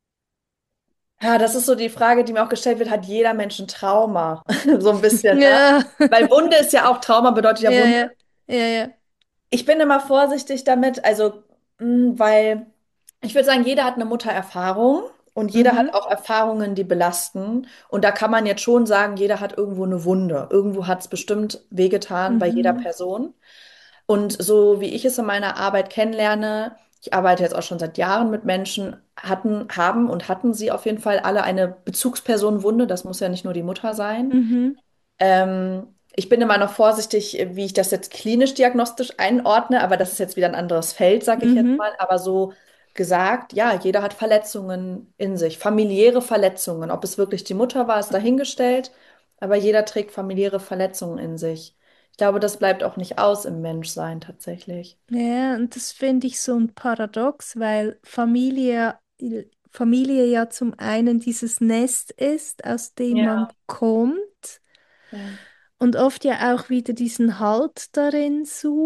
Ja, das ist so die Frage, die mir auch gestellt wird, hat jeder Mensch ein Trauma? So ein bisschen, ne? Ja, Weil Wunde ist ja auch Trauma, bedeutet ja ja, Wunde. ja, ja, ja. Ich bin immer vorsichtig damit, also, mh, weil ich würde sagen, jeder hat eine Muttererfahrung und jeder hat Mhm, auch Erfahrungen, die belasten. Und da kann man jetzt schon sagen, jeder hat irgendwo eine Wunde. Irgendwo hat es bestimmt wehgetan bei jeder mhm, Person. Und so wie ich es in meiner Arbeit kennenlerne, ich arbeite jetzt auch schon seit Jahren mit Menschen, hatten, haben und hatten sie auf jeden Fall alle eine Bezugspersonenwunde. Das muss ja nicht nur die Mutter sein. mhm, Ähm, ich bin immer noch vorsichtig, wie ich das jetzt klinisch diagnostisch einordne, aber das ist jetzt wieder ein anderes Feld, sage ich jetzt mhm. mal. Aber so gesagt, ja, jeder hat Verletzungen in sich, familiäre Verletzungen. Ob es wirklich die Mutter war, ist dahingestellt, aber jeder trägt familiäre Verletzungen in sich. Ich glaube, das bleibt auch nicht aus im Menschsein tatsächlich. Ja, und das finde ich so ein Paradox, weil Familie, Familie ja zum einen dieses Nest ist, aus dem man Ja, kommt ja, und oft ja auch wieder diesen Halt darin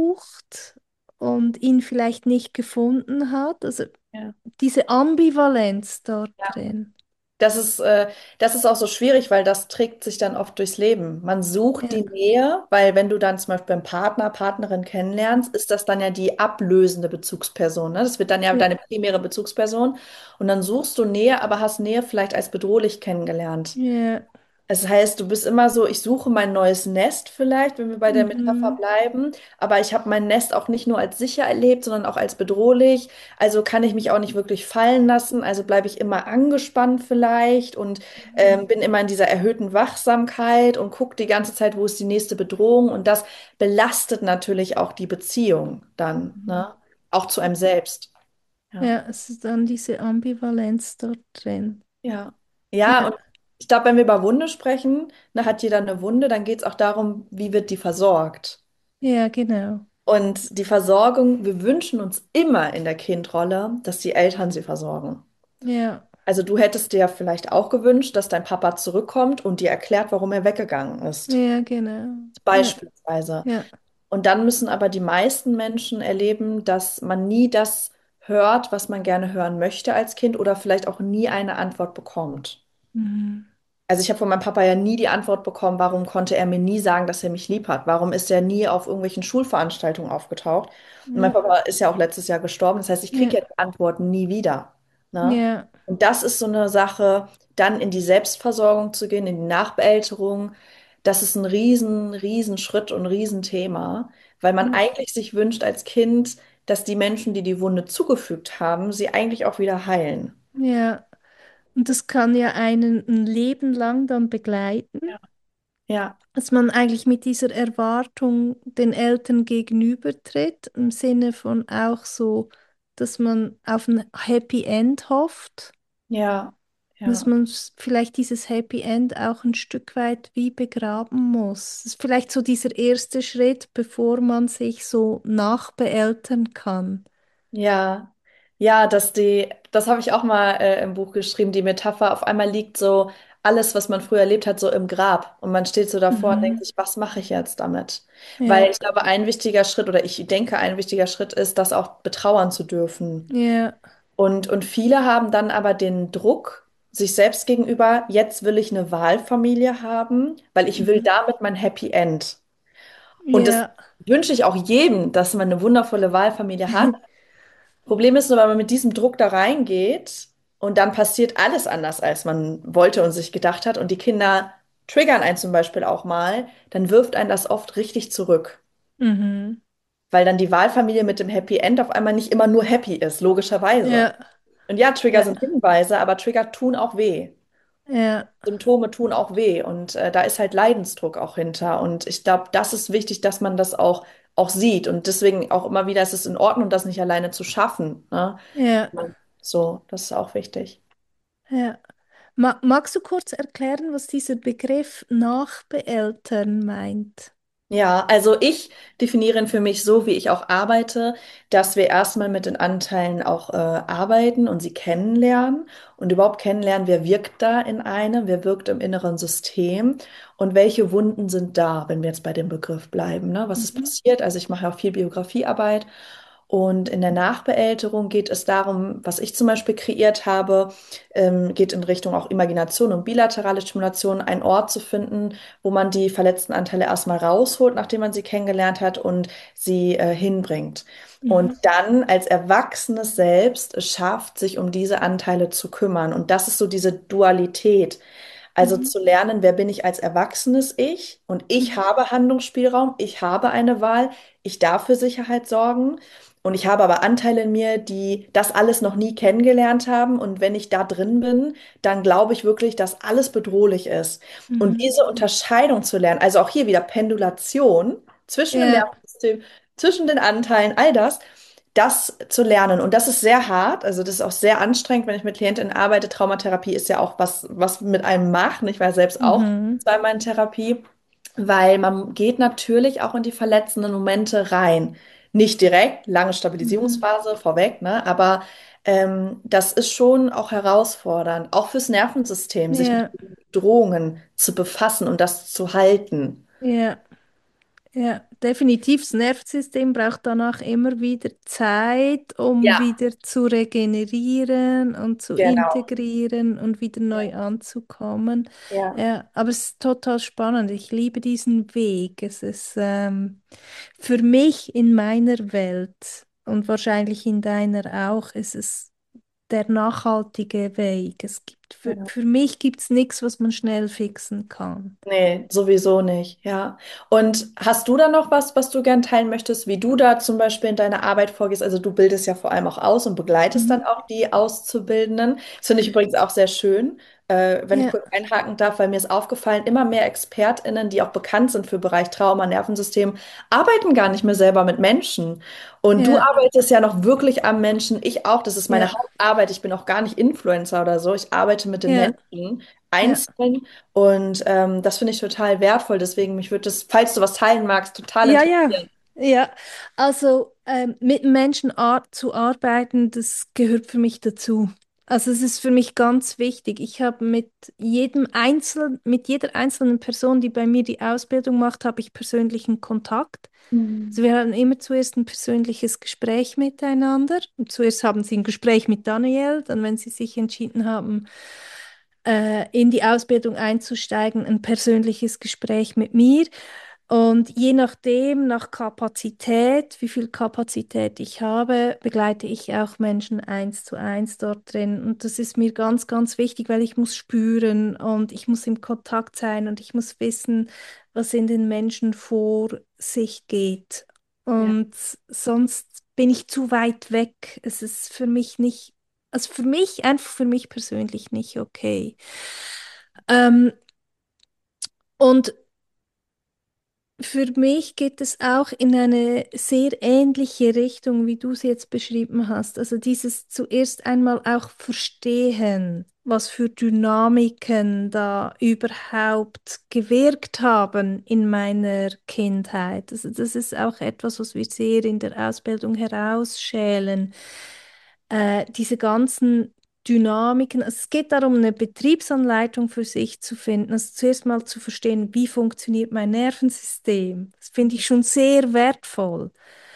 sucht und ihn vielleicht nicht gefunden hat. Also ja. diese Ambivalenz dort Ja. drin. Das ist, äh, das ist auch so schwierig, weil das trägt sich dann oft durchs Leben. Man sucht Ja, die Nähe, weil wenn du dann zum Beispiel einen Partner, Partnerin kennenlernst, ist das dann ja die ablösende Bezugsperson. Ne? Das wird dann ja ja, deine primäre Bezugsperson. Und dann suchst du Nähe, aber hast Nähe vielleicht als bedrohlich kennengelernt. ja, Das heißt, du bist immer so, ich suche mein neues Nest vielleicht, wenn wir bei der Metapher mhm, bleiben, aber ich habe mein Nest auch nicht nur als sicher erlebt, sondern auch als bedrohlich. Also kann ich mich auch nicht wirklich fallen lassen. Also bleibe ich immer angespannt vielleicht und ähm, bin immer in dieser erhöhten Wachsamkeit und gucke die ganze Zeit, wo ist die nächste Bedrohung. Und das belastet natürlich auch die Beziehung dann, mhm. ne? Auch zu einem selbst. Ja. Ja, es ist dann diese Ambivalenz dort drin. Ja. Ja, Ja, und ich glaube, wenn wir über Wunde sprechen, ne, hat jeder eine Wunde, dann geht es auch darum, wie wird die versorgt. ja, genau. Und die Versorgung, wir wünschen uns immer in der Kindrolle, dass die Eltern sie versorgen. Ja. Also du hättest dir vielleicht auch gewünscht, dass dein Papa zurückkommt und dir erklärt, warum er weggegangen ist. Ja, genau. Ja, Beispielsweise. ja. Und dann müssen aber die meisten Menschen erleben, dass man nie das hört, was man gerne hören möchte als Kind oder vielleicht auch nie eine Antwort bekommt. Mhm. Also ich habe von meinem Papa ja nie die Antwort bekommen, warum konnte er mir nie sagen, dass er mich lieb hat? Warum ist er nie auf irgendwelchen Schulveranstaltungen aufgetaucht? Und mein Ja, Papa ist ja auch letztes Jahr gestorben. Das heißt, ich kriege ja, ja die Antworten nie wieder. Ne? ja. Und das ist so eine Sache, dann in die Selbstversorgung zu gehen, in die Nachbeälterung. Das ist ein riesen, riesen Schritt und ein Riesenthema, weil man Ja. eigentlich sich wünscht als Kind, dass die Menschen, die die Wunde zugefügt haben, sie eigentlich auch wieder heilen. Ja. Und das kann ja einen ein Leben lang dann begleiten, Ja. Ja, dass man eigentlich mit dieser Erwartung den Eltern gegenübertritt, im Sinne von auch so, dass man auf ein Happy End hofft, ja, dass ja, man s- vielleicht dieses Happy End auch ein Stück weit wie begraben muss. Das ist vielleicht so dieser erste Schritt, bevor man sich so nachbeeltern kann. ja, ja, dass die, das habe ich auch mal äh, im Buch geschrieben, die Metapher, auf einmal liegt so alles, was man früher erlebt hat, so im Grab und man steht so davor und denkt Mhm. sich, was mache ich jetzt damit? Weil Ja, ich glaube, ein wichtiger Schritt oder ich denke, ein wichtiger Schritt ist, das auch betrauern zu dürfen. ja, Und, und viele haben dann aber den Druck, sich selbst gegenüber, jetzt will ich eine Wahlfamilie haben, weil ich will mhm. damit mein Happy End. Und das Ja. wünsche ich auch jedem, dass man eine wundervolle Wahlfamilie hat. Problem ist nur, wenn man mit diesem Druck da reingeht und dann passiert alles anders, als man wollte und sich gedacht hat und die Kinder triggern einen zum Beispiel auch mal, dann wirft einen das oft richtig zurück, Mhm. weil dann die Wahlfamilie mit dem Happy End auf einmal nicht immer nur happy ist, logischerweise. Ja, Und ja, Trigger ja, sind Hinweise, aber Trigger tun auch weh. ja, Symptome tun auch weh und äh, da ist halt Leidensdruck auch hinter. Und ich glaube, das ist wichtig, dass man das auch, auch sieht. Und deswegen auch immer wieder ist es in Ordnung, das nicht alleine zu schaffen. Ne? ja, So, das ist auch wichtig. ja. Ma magst du kurz erklären, was dieser Begriff Nachbeeltern meint? Ja, also ich definiere ihn für mich so, wie ich auch arbeite, dass wir erstmal mit den Anteilen auch äh, arbeiten und sie kennenlernen und überhaupt kennenlernen, wer wirkt da in einem, wer wirkt im inneren System und welche Wunden sind da, wenn wir jetzt bei dem Begriff bleiben, ne? Was ist Mhm. passiert? Also ich mache ja auch viel Biografiearbeit und in der Nachbeälterung geht es darum, was ich zum Beispiel kreiert habe, ähm, geht in Richtung auch Imagination und bilaterale Stimulation, einen Ort zu finden, wo man die verletzten Anteile erstmal rausholt, nachdem man sie kennengelernt hat und sie äh, hinbringt. Und Mhm. dann als Erwachsenes selbst es schafft, sich um diese Anteile zu kümmern. Und das ist so diese Dualität. Also Mhm. zu lernen, wer bin ich als erwachsenes Ich und ich Mhm. habe Handlungsspielraum, ich habe eine Wahl, ich darf für Sicherheit sorgen und ich habe aber Anteile in mir, die das alles noch nie kennengelernt haben und wenn ich da drin bin, dann glaube ich wirklich, dass alles bedrohlich ist. Und Mhm. diese Unterscheidung zu lernen, also auch hier wieder Pendulation zwischen dem Ja, Nervensystem, zwischen den Anteilen, all das, das zu lernen. Und das ist sehr hart, also das ist auch sehr anstrengend, wenn ich mit Klientinnen arbeite. Traumatherapie ist ja auch was, was mit einem macht. Ich war selbst auch mhm. zweimal in Therapie, weil man geht natürlich auch in die verletzenden Momente rein. Nicht direkt, lange Mhm. Stabilisierungsphase vorweg, ne? Aber ähm, das ist schon auch herausfordernd, auch fürs Nervensystem, sich mit Ja, Drohungen zu befassen und das zu halten. ja. Ja, definitiv. Das Nervensystem braucht danach immer wieder Zeit, um Ja, wieder zu regenerieren und zu genau. integrieren und wieder neu Ja, anzukommen. ja. Ja, aber es ist total spannend. Ich liebe diesen Weg. Es ist ähm, für mich in meiner Welt und wahrscheinlich in deiner auch, ist es der nachhaltige Weg. Es gibt für, Ja. für mich gibt es nichts, was man schnell fixen kann. Nee, sowieso nicht, ja. Und hast du da noch was, was du gern teilen möchtest, wie du da zum Beispiel in deiner Arbeit vorgehst? Also du bildest ja vor allem auch aus und begleitest dann Mhm. auch die Auszubildenden. Das finde ich übrigens auch sehr schön, äh, wenn ich Ja, kurz einhaken darf, weil mir ist aufgefallen, immer mehr ExpertInnen, die auch bekannt sind für Bereich Trauma, Nervensystem, arbeiten gar nicht mehr selber mit Menschen. Und du ja, arbeitest ja noch wirklich am Menschen. Ich auch, das ist meine ja, Hauptarbeit. Ich bin auch gar nicht Influencer oder so. Ich arbeite mit den ja. Menschen Ja, einzeln. Und ähm, das finde ich total wertvoll. Deswegen, mich würde das, falls du was teilen magst, total ja, ja, interessieren. ja. Also ähm, mit Menschen ar zu arbeiten, das gehört für mich dazu. Also es ist für mich ganz wichtig. Ich habe mit jedem Einzelnen, mit jeder einzelnen Person, die bei mir die Ausbildung macht, habe ich persönlichen Kontakt. Also Mhm. wir haben immer zuerst ein persönliches Gespräch miteinander. Und zuerst haben sie ein Gespräch mit Daniel, dann, wenn sie sich entschieden haben, äh, in die Ausbildung einzusteigen, ein persönliches Gespräch mit mir. Und je nachdem, nach Kapazität, wie viel Kapazität ich habe, begleite ich auch Menschen eins zu eins dort drin. Und das ist mir ganz, ganz wichtig, weil ich muss spüren und ich muss im Kontakt sein und ich muss wissen, was in den Menschen vor sich geht. Ja. Und sonst bin ich zu weit weg. Es ist für mich nicht, also für mich, einfach für mich persönlich nicht okay. Ähm, und für mich geht es auch in eine sehr ähnliche Richtung, wie du es jetzt beschrieben hast. Also dieses zuerst einmal auch verstehen, was für Dynamiken da überhaupt gewirkt haben in meiner Kindheit. Also das ist auch etwas, was wir sehr in der Ausbildung herausschälen. Äh, diese ganzen Dynamiken. Also es geht darum, eine Betriebsanleitung für sich zu finden. Also zuerst mal zu verstehen, wie funktioniert mein Nervensystem. Das finde ich schon sehr wertvoll.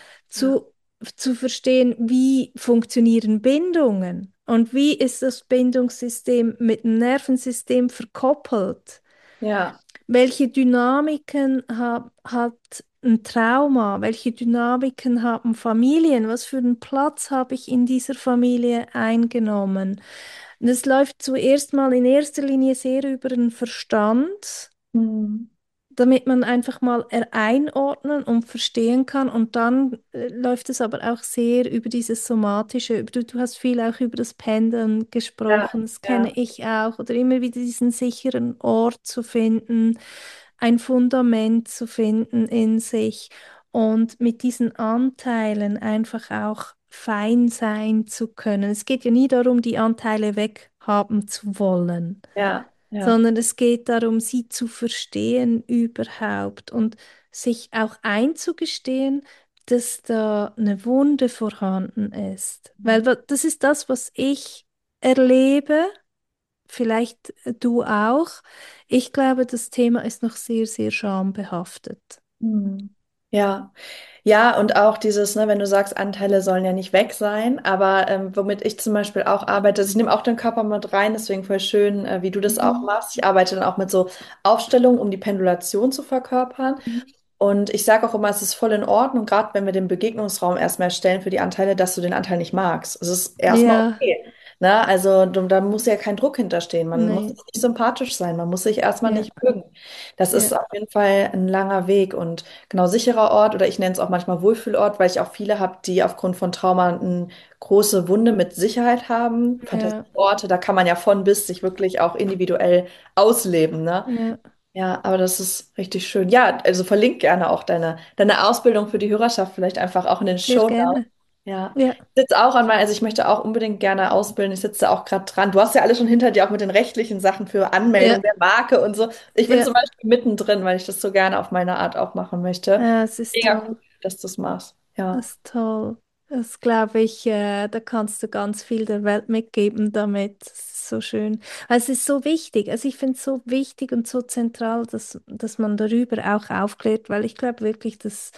Ja. Zu, zu verstehen, wie funktionieren Bindungen und wie ist das Bindungssystem mit dem Nervensystem verkoppelt. Ja. Welche Dynamiken ha hat ein Trauma? Welche Dynamiken haben Familien? Was für einen Platz habe ich in dieser Familie eingenommen? Und es läuft zuerst mal in erster Linie sehr über den Verstand, Mhm. damit man einfach mal er- einordnen und verstehen kann. Und dann äh, läuft es aber auch sehr über dieses Somatische. Über- Du, du hast viel auch über das Pendeln Ja. gesprochen, das kenne Ja. ich auch. Oder immer wieder diesen sicheren Ort zu finden, ein Fundament zu finden in sich und mit diesen Anteilen einfach auch fein sein zu können. Es geht ja nie darum, die Anteile weghaben zu wollen, Ja. Ja. sondern es geht darum, sie zu verstehen überhaupt und sich auch einzugestehen, dass da eine Wunde vorhanden ist. Weil wa- das ist das, was ich erlebe, vielleicht du auch. Ich glaube, das Thema ist noch sehr, sehr schambehaftet. Mhm. Ja. Ja, und auch dieses, ne, wenn du sagst, Anteile sollen ja nicht weg sein, aber ähm, womit ich zum Beispiel auch arbeite, also ich nehme auch den Körper mit rein, deswegen voll schön, äh, wie du das auch Mhm. machst. Ich arbeite dann auch mit so Aufstellungen, um die Pendulation zu verkörpern. Mhm. Und ich sage auch immer, es ist voll in Ordnung, gerade wenn wir den Begegnungsraum erstmal erstellen für die Anteile, dass du den Anteil nicht magst. Es ist erstmal Ja, okay. Ne? Also du, da muss ja kein Druck hinterstehen. Man muss nee, nicht sympathisch sein, man muss sich erstmal ja, nicht mögen. Das ist ja, auf jeden Fall ein langer Weg und genau sicherer Ort oder ich nenne es auch manchmal Wohlfühlort, weil ich auch viele habe, die aufgrund von Trauma eine große Wunde mit Sicherheit haben. ja, Fantasieorte, da kann man ja von bis sich wirklich auch individuell ausleben, ne? ja, Ja, aber das ist richtig schön. Ja, also verlink gerne auch deine, deine Ausbildung für die Hörerschaft vielleicht einfach auch in den sehr Show Notes. gerne. Ja, Ja, ich sitze auch an meiner, also ich möchte auch unbedingt gerne ausbilden. Ich sitze da auch gerade dran. Du hast ja alles schon hinter dir, auch mit den rechtlichen Sachen für ja, Anmeldung der Marke und so. Ich bin ja, zum Beispiel mittendrin, weil ich das so gerne auf meine Art auch machen möchte. ja, es ist Mega cool, toll. dass du das machst. Das Ja. ist toll. Das glaube ich, äh, da kannst du ganz viel der Welt mitgeben damit. Das ist so schön. Also es ist so wichtig. Also ich finde es so wichtig und so zentral, dass, dass man darüber auch aufklärt, weil ich glaube wirklich, dass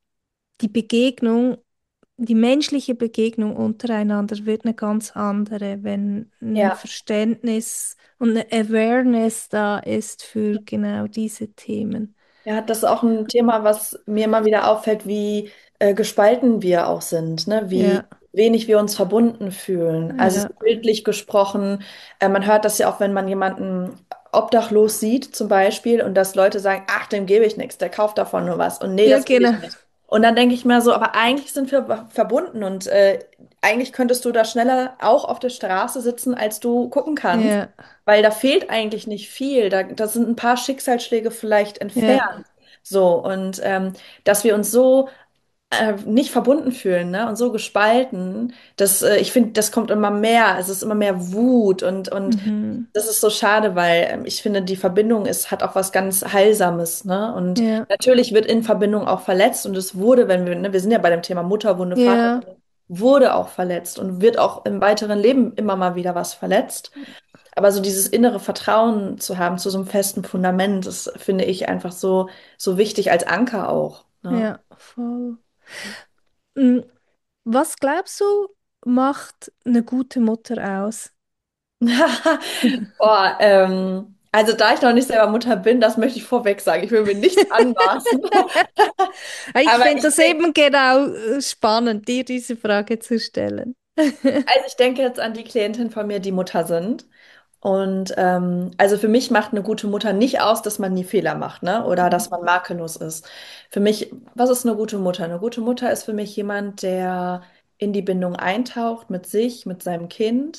die Begegnung, die menschliche Begegnung untereinander wird eine ganz andere, wenn ein Ja. Verständnis und eine Awareness da ist für genau diese Themen. Ja, das ist auch ein Thema, was mir immer wieder auffällt, wie äh, gespalten wir auch sind, ne? Wie Ja, wenig wir uns verbunden fühlen. Also ja, so bildlich gesprochen, äh, man hört das ja auch, wenn man jemanden obdachlos sieht zum Beispiel und dass Leute sagen, ach, dem gebe ich nichts, der kauft davon nur was und nee, ja, das will ich genau. nicht. Und dann denke ich mir so, aber eigentlich sind wir verbunden und äh, eigentlich könntest du da schneller auch auf der Straße sitzen, als du gucken kannst, Ja, weil da fehlt eigentlich nicht viel. Da, da sind ein paar Schicksalsschläge vielleicht ja, entfernt. So, und ähm, dass wir uns so äh, nicht verbunden fühlen, ne? Und so gespalten, das, äh, ich finde, das kommt immer mehr, es ist immer mehr Wut und, und mhm. das ist so schade, weil ähm, ich finde, die Verbindung ist, hat auch was ganz Heilsames, ne? Und Ja, natürlich wird in Verbindung auch verletzt und es wurde, wenn wir, ne, wir sind ja bei dem Thema Mutterwunde, ja, Vaterwunde, wurde auch verletzt und wird auch im weiteren Leben immer mal wieder was verletzt. Aber so dieses innere Vertrauen zu haben zu so einem festen Fundament, das finde ich einfach so, so wichtig als Anker auch. Ne? ja, voll. Mm, Was glaubst du, macht eine gute Mutter aus? Boah, ähm, also da ich noch nicht selber Mutter bin, das möchte ich vorweg sagen. Ich will mir nichts anmaßen. Ich Aber finde ich das denke, eben genau äh, spannend, dir diese Frage zu stellen. also ich denke jetzt an die Klientin von mir, die Mutter sind. Und ähm, also für mich macht eine gute Mutter nicht aus, dass man nie Fehler macht, ne? Oder dass man makellos ist. Für mich, was ist eine gute Mutter? Eine gute Mutter ist für mich jemand, der in die Bindung eintaucht mit sich, mit seinem Kind,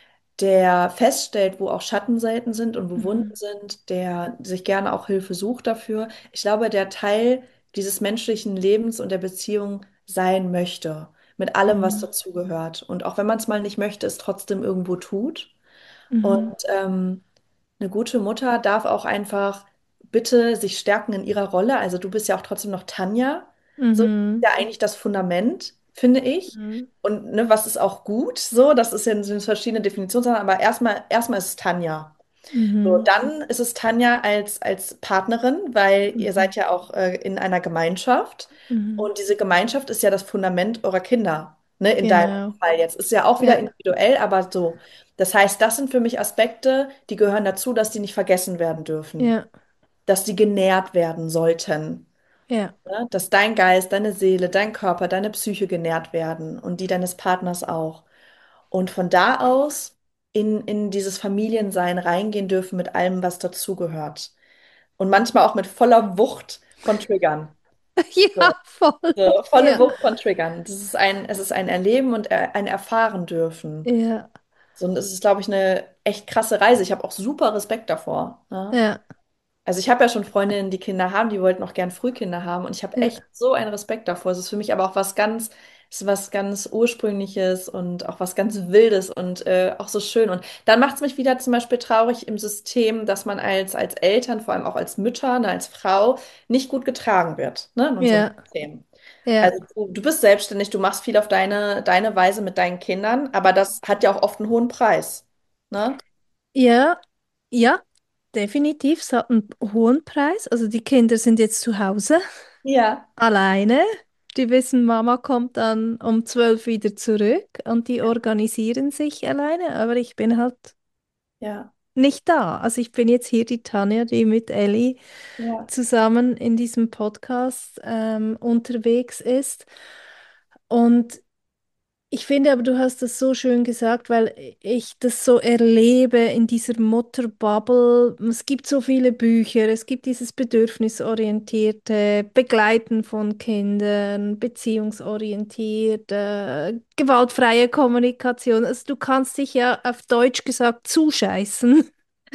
der feststellt, wo auch Schattenseiten sind und wo Wunden Mhm. sind, der sich gerne auch Hilfe sucht dafür. Ich glaube, der Teil dieses menschlichen Lebens und der Beziehung sein möchte, mit allem, was Mhm. dazugehört. Und auch wenn man es mal nicht möchte, es trotzdem irgendwo tut. Und Mhm. ähm, eine gute Mutter darf auch einfach bitte sich stärken in ihrer Rolle. Also du bist ja auch trotzdem noch Tanja. So ist Mhm. ja eigentlich das Fundament, finde ich. Mhm. Und ne, was ist auch gut, so, das ist ja sind verschiedene Definitionssachen, aber erstmal, erstmal ist es Tanja. So, Mhm. dann ist es Tanja als, als Partnerin, weil ihr Mhm. seid ja auch äh, in einer Gemeinschaft. Mhm. Und diese Gemeinschaft ist ja das Fundament eurer Kinder. Ne, in deinem Genau. Fall jetzt. Ist ja auch wieder Ja. individuell, aber so. Das heißt, das sind für mich Aspekte, die gehören dazu, dass die nicht vergessen werden dürfen. Ja. Dass die genährt werden sollten. Ja. Ne? Dass dein Geist, deine Seele, dein Körper, deine Psyche genährt werden und die deines Partners auch. Und von da aus in, in dieses Familiensein reingehen dürfen mit allem, was dazugehört. Und manchmal auch mit voller Wucht von Triggern. Ja, So, voll. so, volle Ja. Wucht von Triggern. Das ist ein, es ist ein Erleben und er- ein Erfahren dürfen. Ja. So, und das ist, glaube ich, eine echt krasse Reise. Ich habe auch super Respekt davor. Ne? Ja. Also ich habe ja schon Freundinnen, die Kinder haben, die wollten auch gern Frühkinder haben und ich habe echt Ja. so einen Respekt davor. Es ist für mich aber auch was ganz, es ist was ganz Ursprüngliches und auch was ganz Wildes und äh, auch so schön. Und dann macht es mich wieder zum Beispiel traurig im System, dass man als, als Eltern, vor allem auch als Mütter, ne, als Frau, nicht gut getragen wird, ne, in unserem Ja. System. Ja. Also du, du bist selbstständig, du machst viel auf deine, deine Weise mit deinen Kindern, aber das hat ja auch oft einen hohen Preis. Ne? Ja. Ja. Definitiv. Es hat einen hohen Preis. Also die Kinder sind jetzt zu Hause Ja. alleine. Die wissen, Mama kommt dann um zwölf wieder zurück und die Ja, organisieren sich alleine, aber ich bin halt ja, nicht da. Also ich bin jetzt hier die Tanja, die mit Ellie ja. zusammen in diesem Podcast ähm, unterwegs ist. Und ich finde aber, du hast das so schön gesagt, weil ich das so erlebe in dieser Mutterbubble. Es gibt so viele Bücher, es gibt dieses bedürfnisorientierte Begleiten von Kindern, beziehungsorientierte, gewaltfreie Kommunikation. Also du kannst dich ja auf Deutsch gesagt zuscheißen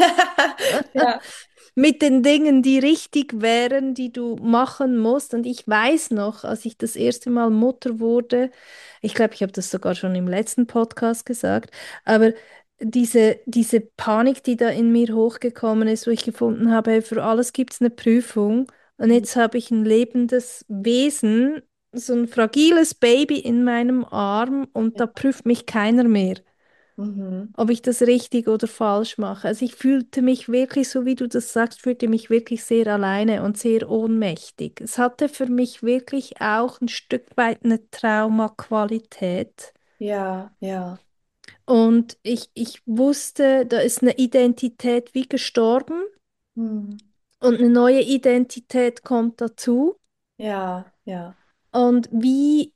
Ja, mit den Dingen, die richtig wären, die du machen musst. Und ich weiß noch, als ich das erste Mal Mutter wurde, ich glaube, ich habe das sogar schon im letzten Podcast gesagt, aber diese, diese Panik, die da in mir hochgekommen ist, wo ich gefunden habe, hey, für alles gibt es eine Prüfung. Und jetzt habe ich ein lebendes Wesen, so ein fragiles Baby in meinem Arm und ja. da prüft mich keiner mehr, Mhm. ob ich das richtig oder falsch mache. Also ich fühlte mich wirklich, so wie du das sagst, fühlte mich wirklich sehr alleine und sehr ohnmächtig. Es hatte für mich wirklich auch ein Stück weit eine Traumaqualität. Ja, ja. Und ich, ich wusste, da ist eine Identität wie gestorben Mhm. und eine neue Identität kommt dazu. Ja, ja, Und wie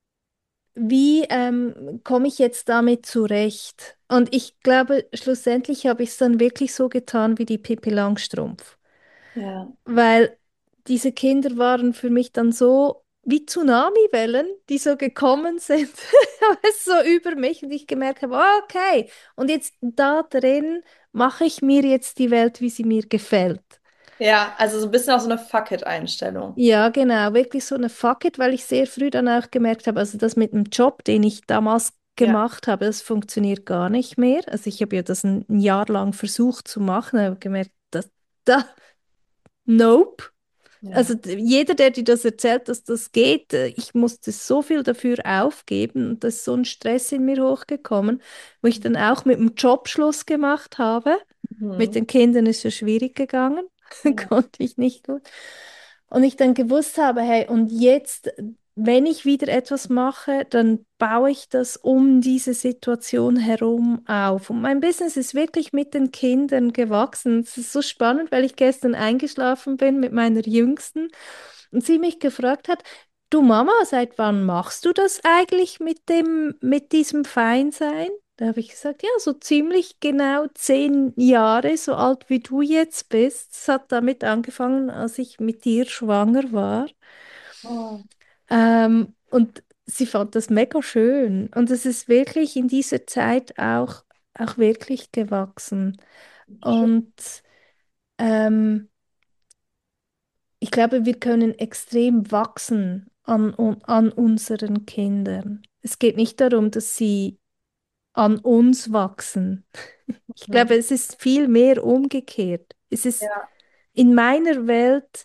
Wie ähm, komme ich jetzt damit zurecht? Und ich glaube, schlussendlich habe ich es dann wirklich so getan wie die Pippi Langstrumpf, ja, weil diese Kinder waren für mich dann so wie Tsunamiwellen, die so gekommen sind, so über mich und ich gemerkt habe, ah, okay, und jetzt da drin mache ich mir jetzt die Welt, wie sie mir gefällt. ja. Also so ein bisschen auch so eine Fuck it-Einstellung. Ja, genau, wirklich so eine Fuck it, weil ich sehr früh dann auch gemerkt habe, also das mit dem Job, den ich damals Ja, gemacht habe, das funktioniert gar nicht mehr. Also ich habe ja das ein, ein Jahr lang versucht zu machen, habe gemerkt, dass da, nope. Also ja. d- jeder, der dir das erzählt, dass das geht, äh, ich musste so viel dafür aufgeben und da ist so ein Stress in mir hochgekommen, wo ich dann auch mit dem Job Schluss gemacht habe. Mit Mhm. den Kindern ist es schwierig gegangen, Ja, konnte ich nicht gut. Und ich dann gewusst habe, hey, und jetzt, wenn ich wieder etwas mache, dann baue ich das um diese Situation herum auf. Und mein Business ist wirklich mit den Kindern gewachsen. Es ist so spannend, weil ich gestern eingeschlafen bin mit meiner Jüngsten und sie mich gefragt hat, du Mama, seit wann machst du das eigentlich mit dem, mit diesem Feinsein? Da habe ich gesagt, ja, so ziemlich genau zehn Jahre, so alt wie du jetzt bist. Es hat damit angefangen, als ich mit dir schwanger war. Oh, Ähm, und sie fand das mega schön. Und es ist wirklich in dieser Zeit auch, auch wirklich gewachsen. schön. Und ähm, ich glaube, wir können extrem wachsen an, un- an unseren Kindern. Es geht nicht darum, dass sie an uns wachsen. Ich Mhm. glaube, es ist viel mehr umgekehrt. Es ist Ja. in meiner Welt,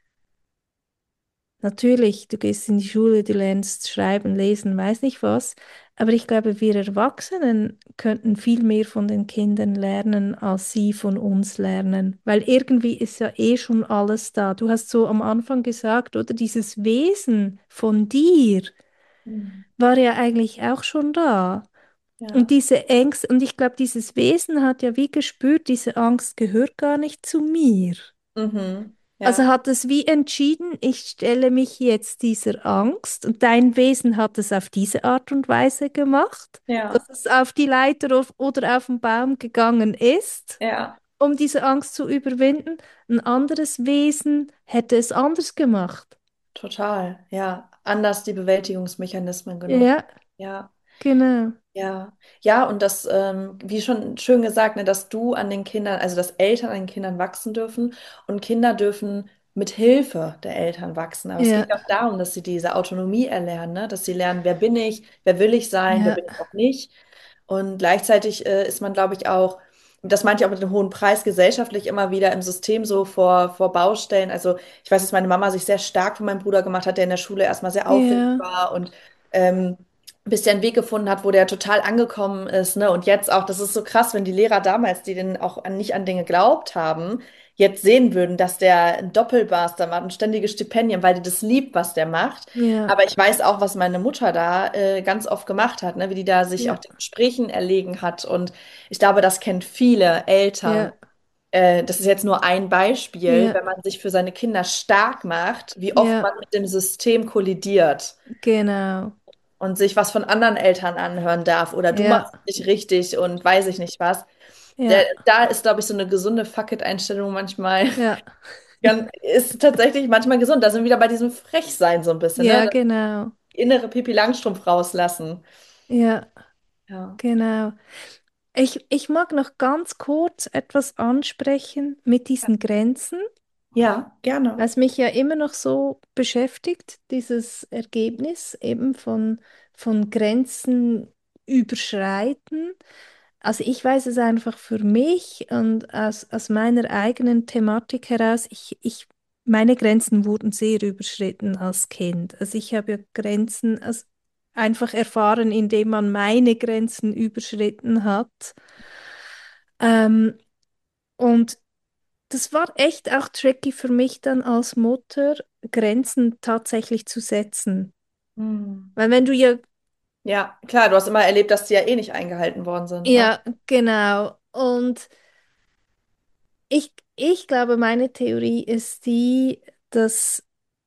natürlich, du gehst in die Schule, du lernst schreiben, lesen, weiß nicht was, aber ich glaube, wir Erwachsenen könnten viel mehr von den Kindern lernen, als sie von uns lernen, weil irgendwie ist ja eh schon alles da. Du hast so am Anfang gesagt, oder dieses Wesen von dir Mhm. war ja eigentlich auch schon da. Und Ja. diese Ängste, und ich glaube, dieses Wesen hat ja wie gespürt, diese Angst gehört gar nicht zu mir. Mhm. Also Ja. hat es wie entschieden, ich stelle mich jetzt dieser Angst und dein Wesen hat es auf diese Art und Weise gemacht, dass Ja. es auf die Leiter auf, oder auf den Baum gegangen ist, Ja. um diese Angst zu überwinden. Ein anderes Wesen hätte es anders gemacht. Total. Ja. Anders die Bewältigungsmechanismen genommen. Ja, Ja. genau. Ja, ja, und das, ähm, wie schon schön gesagt, ne, dass du an den Kindern, also dass Eltern an den Kindern wachsen dürfen und Kinder dürfen mit Hilfe der Eltern wachsen. Aber es geht Ja, ja auch darum, dass sie diese Autonomie erlernen, ne? Dass sie lernen, wer bin ich, wer will ich sein, wer ja, bin ich auch nicht. Und gleichzeitig äh, ist man, glaube ich, auch, und das meinte ich auch mit dem hohen Preis, gesellschaftlich immer wieder im System so vor, vor Baustellen. Also ich weiß, dass meine Mama sich sehr stark für meinen Bruder gemacht hat, der in der Schule erstmal sehr auffällig ja, war und ähm, bis der einen Weg gefunden hat, wo der total angekommen ist, ne? Und jetzt auch, das ist so krass, wenn die Lehrer damals, die den auch an, nicht an Dinge geglaubt haben, jetzt sehen würden, dass der ein Doppelmaster macht und ständige Stipendien, weil die das liebt, was der macht. ja, Aber ich weiß auch, was meine Mutter da äh, ganz oft gemacht hat, ne? Wie die da sich auch ja, den Gesprächen erlegen hat. Und ich glaube, das kennt viele Eltern. ja, Äh, das ist jetzt nur ein Beispiel, ja, wenn man sich für seine Kinder stark macht, wie oft ja, man mit dem System kollidiert genau. und sich was von anderen Eltern anhören darf oder du Ja, machst es nicht richtig und weiß ich nicht was. Der, ja, da ist, glaube ich, so eine gesunde Fuck-it-Einstellung manchmal, ja, ganz, ist tatsächlich manchmal gesund. Da sind wir wieder bei diesem Frechsein so ein bisschen, ne? ja, Das genau. innere Pipi Langstrumpf rauslassen. Ja, Ja. genau. Ich, ich mag noch ganz kurz etwas ansprechen mit diesen Grenzen, Ja, gerne. was mich ja immer noch so beschäftigt, dieses Ergebnis eben von, von Grenzen überschreiten. Also ich weiß es einfach für mich und aus, aus meiner eigenen Thematik heraus, ich, ich, meine Grenzen wurden sehr überschritten als Kind. Also ich habe ja Grenzen als einfach erfahren, indem man meine Grenzen überschritten hat. Ähm, und das war echt auch tricky für mich dann als Mutter, Grenzen tatsächlich zu setzen. Hm. Weil wenn du ja, Ja, klar, du hast immer erlebt, dass die ja eh nicht eingehalten worden sind, ne? ja, genau. Und ich, ich glaube, meine Theorie ist die, dass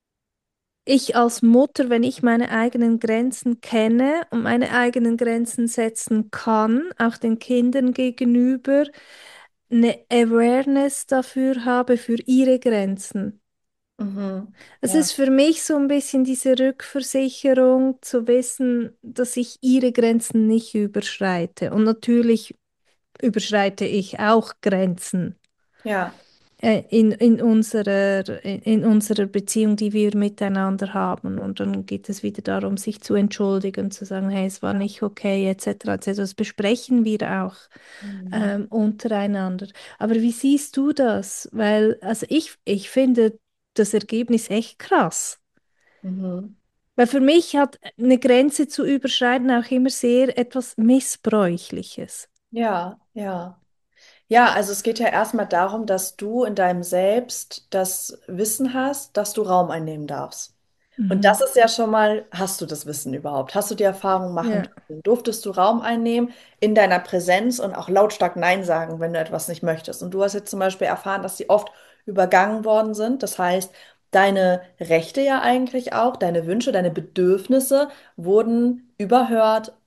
ich als Mutter, wenn ich meine eigenen Grenzen kenne und meine eigenen Grenzen setzen kann, auch den Kindern gegenüber, eine Awareness dafür habe, für ihre Grenzen. Mhm. Es Ja, ist für mich so ein bisschen diese Rückversicherung, zu wissen, dass ich ihre Grenzen nicht überschreite. Und natürlich überschreite ich auch Grenzen ja, äh, in, in unserer, in, in unserer Beziehung, die wir miteinander haben. Und dann geht es wieder darum, sich zu entschuldigen, zu sagen, hey, es war ja. nicht okay, et cetera et cetera. Das besprechen wir auch Mhm. ähm, untereinander. Aber wie siehst du das? Weil, also ich, ich finde das Ergebnis echt krass. Mhm. Weil für mich hat eine Grenze zu überschreiten auch immer sehr etwas Missbräuchliches. Ja, ja. Ja, also es geht ja erstmal darum, dass du in deinem Selbst das Wissen hast, dass du Raum einnehmen darfst. Und das Mhm. ist ja schon mal, hast du das Wissen überhaupt? Hast du die Erfahrung machen Ja, dürfen? Durftest du Raum einnehmen in deiner Präsenz und auch lautstark Nein sagen, wenn du etwas nicht möchtest? Und du hast jetzt zum Beispiel erfahren, dass sie oft übergangen worden sind. Das heißt, deine Rechte ja eigentlich auch, deine Wünsche, deine Bedürfnisse wurden überhört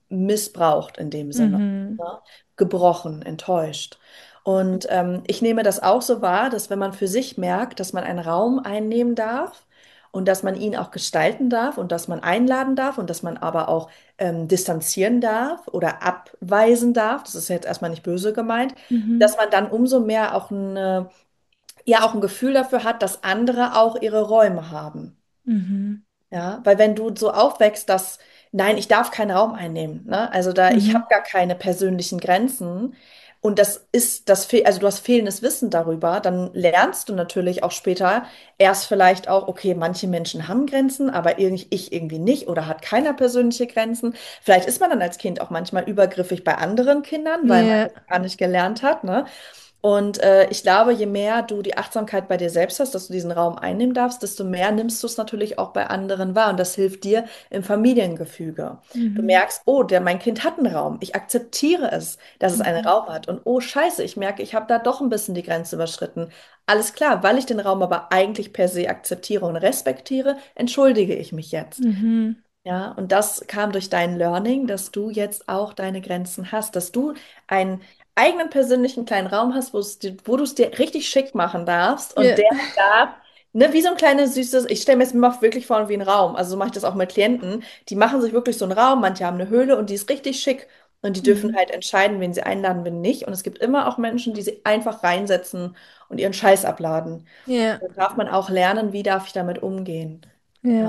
missbraucht in dem Sinne, Mhm. ne? Gebrochen, enttäuscht. Und ähm, ich nehme das auch so wahr, dass wenn man für sich merkt, dass man einen Raum einnehmen darf und dass man ihn auch gestalten darf und dass man einladen darf und dass man aber auch ähm, distanzieren darf oder abweisen darf, das ist jetzt erstmal nicht böse gemeint, dass Mhm. man dann umso mehr auch eine, ja, auch ein Gefühl dafür hat, dass andere auch ihre Räume haben. Mhm. Ja, weil wenn du so aufwächst, dass, nein, ich darf keinen Raum einnehmen, ne? Also da, ich habe Mhm. gar keine persönlichen Grenzen und das ist das, Fe also du hast fehlendes Wissen darüber, dann lernst du natürlich auch später erst vielleicht auch, okay, manche Menschen haben Grenzen, aber irgendwie, ich irgendwie nicht oder hat keiner persönliche Grenzen. Vielleicht ist man dann als Kind auch manchmal übergriffig bei anderen Kindern, weil man Ja. das gar nicht gelernt hat, ne? Und äh, ich glaube, je mehr du die Achtsamkeit bei dir selbst hast, dass du diesen Raum einnehmen darfst, desto mehr nimmst du es natürlich auch bei anderen wahr. Und das hilft dir im Familiengefüge. Du Mhm. merkst, oh, der, mein Kind hat einen Raum. Ich akzeptiere es, dass es einen Mhm. Raum hat. Und oh, scheiße, ich merke, ich habe da doch ein bisschen die Grenze überschritten. Alles klar, weil ich den Raum aber eigentlich per se akzeptiere und respektiere, entschuldige ich mich jetzt. Mhm. Ja, und das kam durch dein Learning, dass du jetzt auch deine Grenzen hast, dass du einen eigenen persönlichen kleinen Raum hast, wo es dir, wo du es dir richtig schick machen darfst und Ja. der darf, ne, wie so ein kleines süßes, ich stelle mir jetzt mal wirklich vor wie ein Raum, also so mache ich das auch mit Klienten, die machen sich wirklich so einen Raum, manche haben eine Höhle und die ist richtig schick und die dürfen Mhm. halt entscheiden, wen sie einladen, wen nicht und es gibt immer auch Menschen, die sie einfach reinsetzen und ihren Scheiß abladen. Ja. Da darf man auch lernen, wie darf ich damit umgehen. Ja, Ja.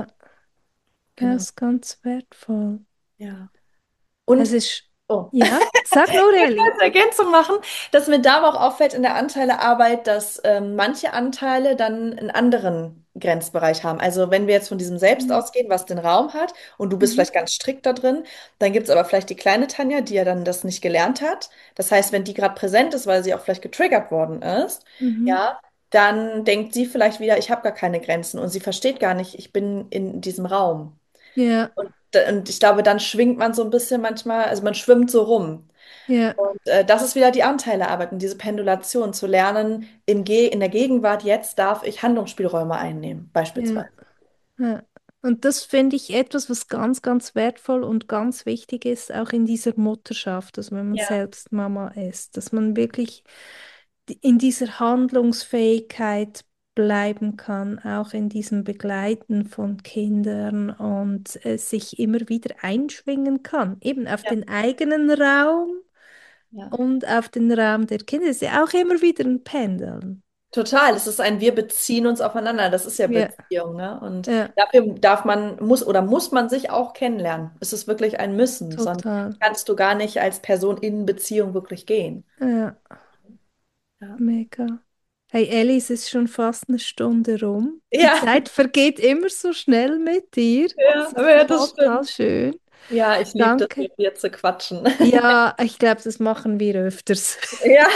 Das genau. ist ganz wertvoll. Ja. Es Und, ist, oh, ja, sag nur, Elli. als Ergänzung machen, dass mir da aber auch auffällt in der Anteilearbeit, dass ähm, manche Anteile dann einen anderen Grenzbereich haben. Also wenn wir jetzt von diesem Selbst Mhm. ausgehen, was den Raum hat, und du bist Mhm. vielleicht ganz strikt da drin, dann gibt es aber vielleicht die kleine Tanja, die ja dann das nicht gelernt hat. Das heißt, wenn die gerade präsent ist, weil sie auch vielleicht getriggert worden ist, Mhm. ja, dann denkt sie vielleicht wieder, ich habe gar keine Grenzen und sie versteht gar nicht, ich bin in diesem Raum. Ja. Und, und ich glaube, dann schwingt man so ein bisschen manchmal, also man schwimmt so rum. Ja. Und äh, das ist wieder die Anteilearbeit und diese Pendulation zu lernen, im Ge in der Gegenwart, jetzt darf ich Handlungsspielräume einnehmen, Ja. beispielsweise. Ja. Und das finde ich etwas, was ganz, ganz wertvoll und ganz wichtig ist, auch in dieser Mutterschaft, also wenn man Ja, selbst Mama ist, dass man wirklich die- in dieser Handlungsfähigkeit bleiben kann, auch in diesem Begleiten von Kindern und äh, sich immer wieder einschwingen kann, eben auf ja, den eigenen Raum ja. und auf den Raum der Kinder. Das ist ja auch immer wieder ein Pendeln. Total. Es ist ein, wir beziehen uns aufeinander. Das ist ja Ja, Beziehung, ne? Und ja, dafür darf man, muss oder muss man sich auch kennenlernen. Es ist wirklich ein Müssen, sonst total. kannst du gar nicht als Person in Beziehung wirklich gehen. Ja. Ja, Mega. Hey Elli, es ist schon fast eine Stunde rum. Die ja, Zeit vergeht immer so schnell mit dir. ja, Es ist aber ja, das total stimmt. schön. Ja, ich liebe das, Danke. mit dir zu quatschen. Ja, ich glaube, das machen wir öfters. Ja,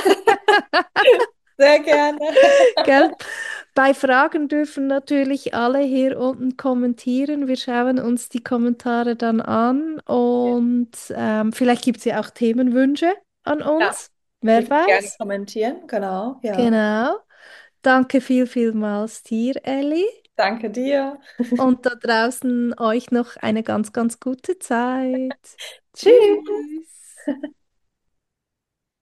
sehr gerne. Gell? Bei Fragen dürfen natürlich alle hier unten kommentieren. Wir schauen uns die Kommentare dann an und ähm, vielleicht gibt es ja auch Themenwünsche an Ja, uns. die Wer können gerne weiß? kommentieren, genau, ja. Genau. Danke viel, vielmals dir, Elli. Danke dir. Und da draußen euch noch eine ganz, ganz gute Zeit. Tschüss. Tschüss.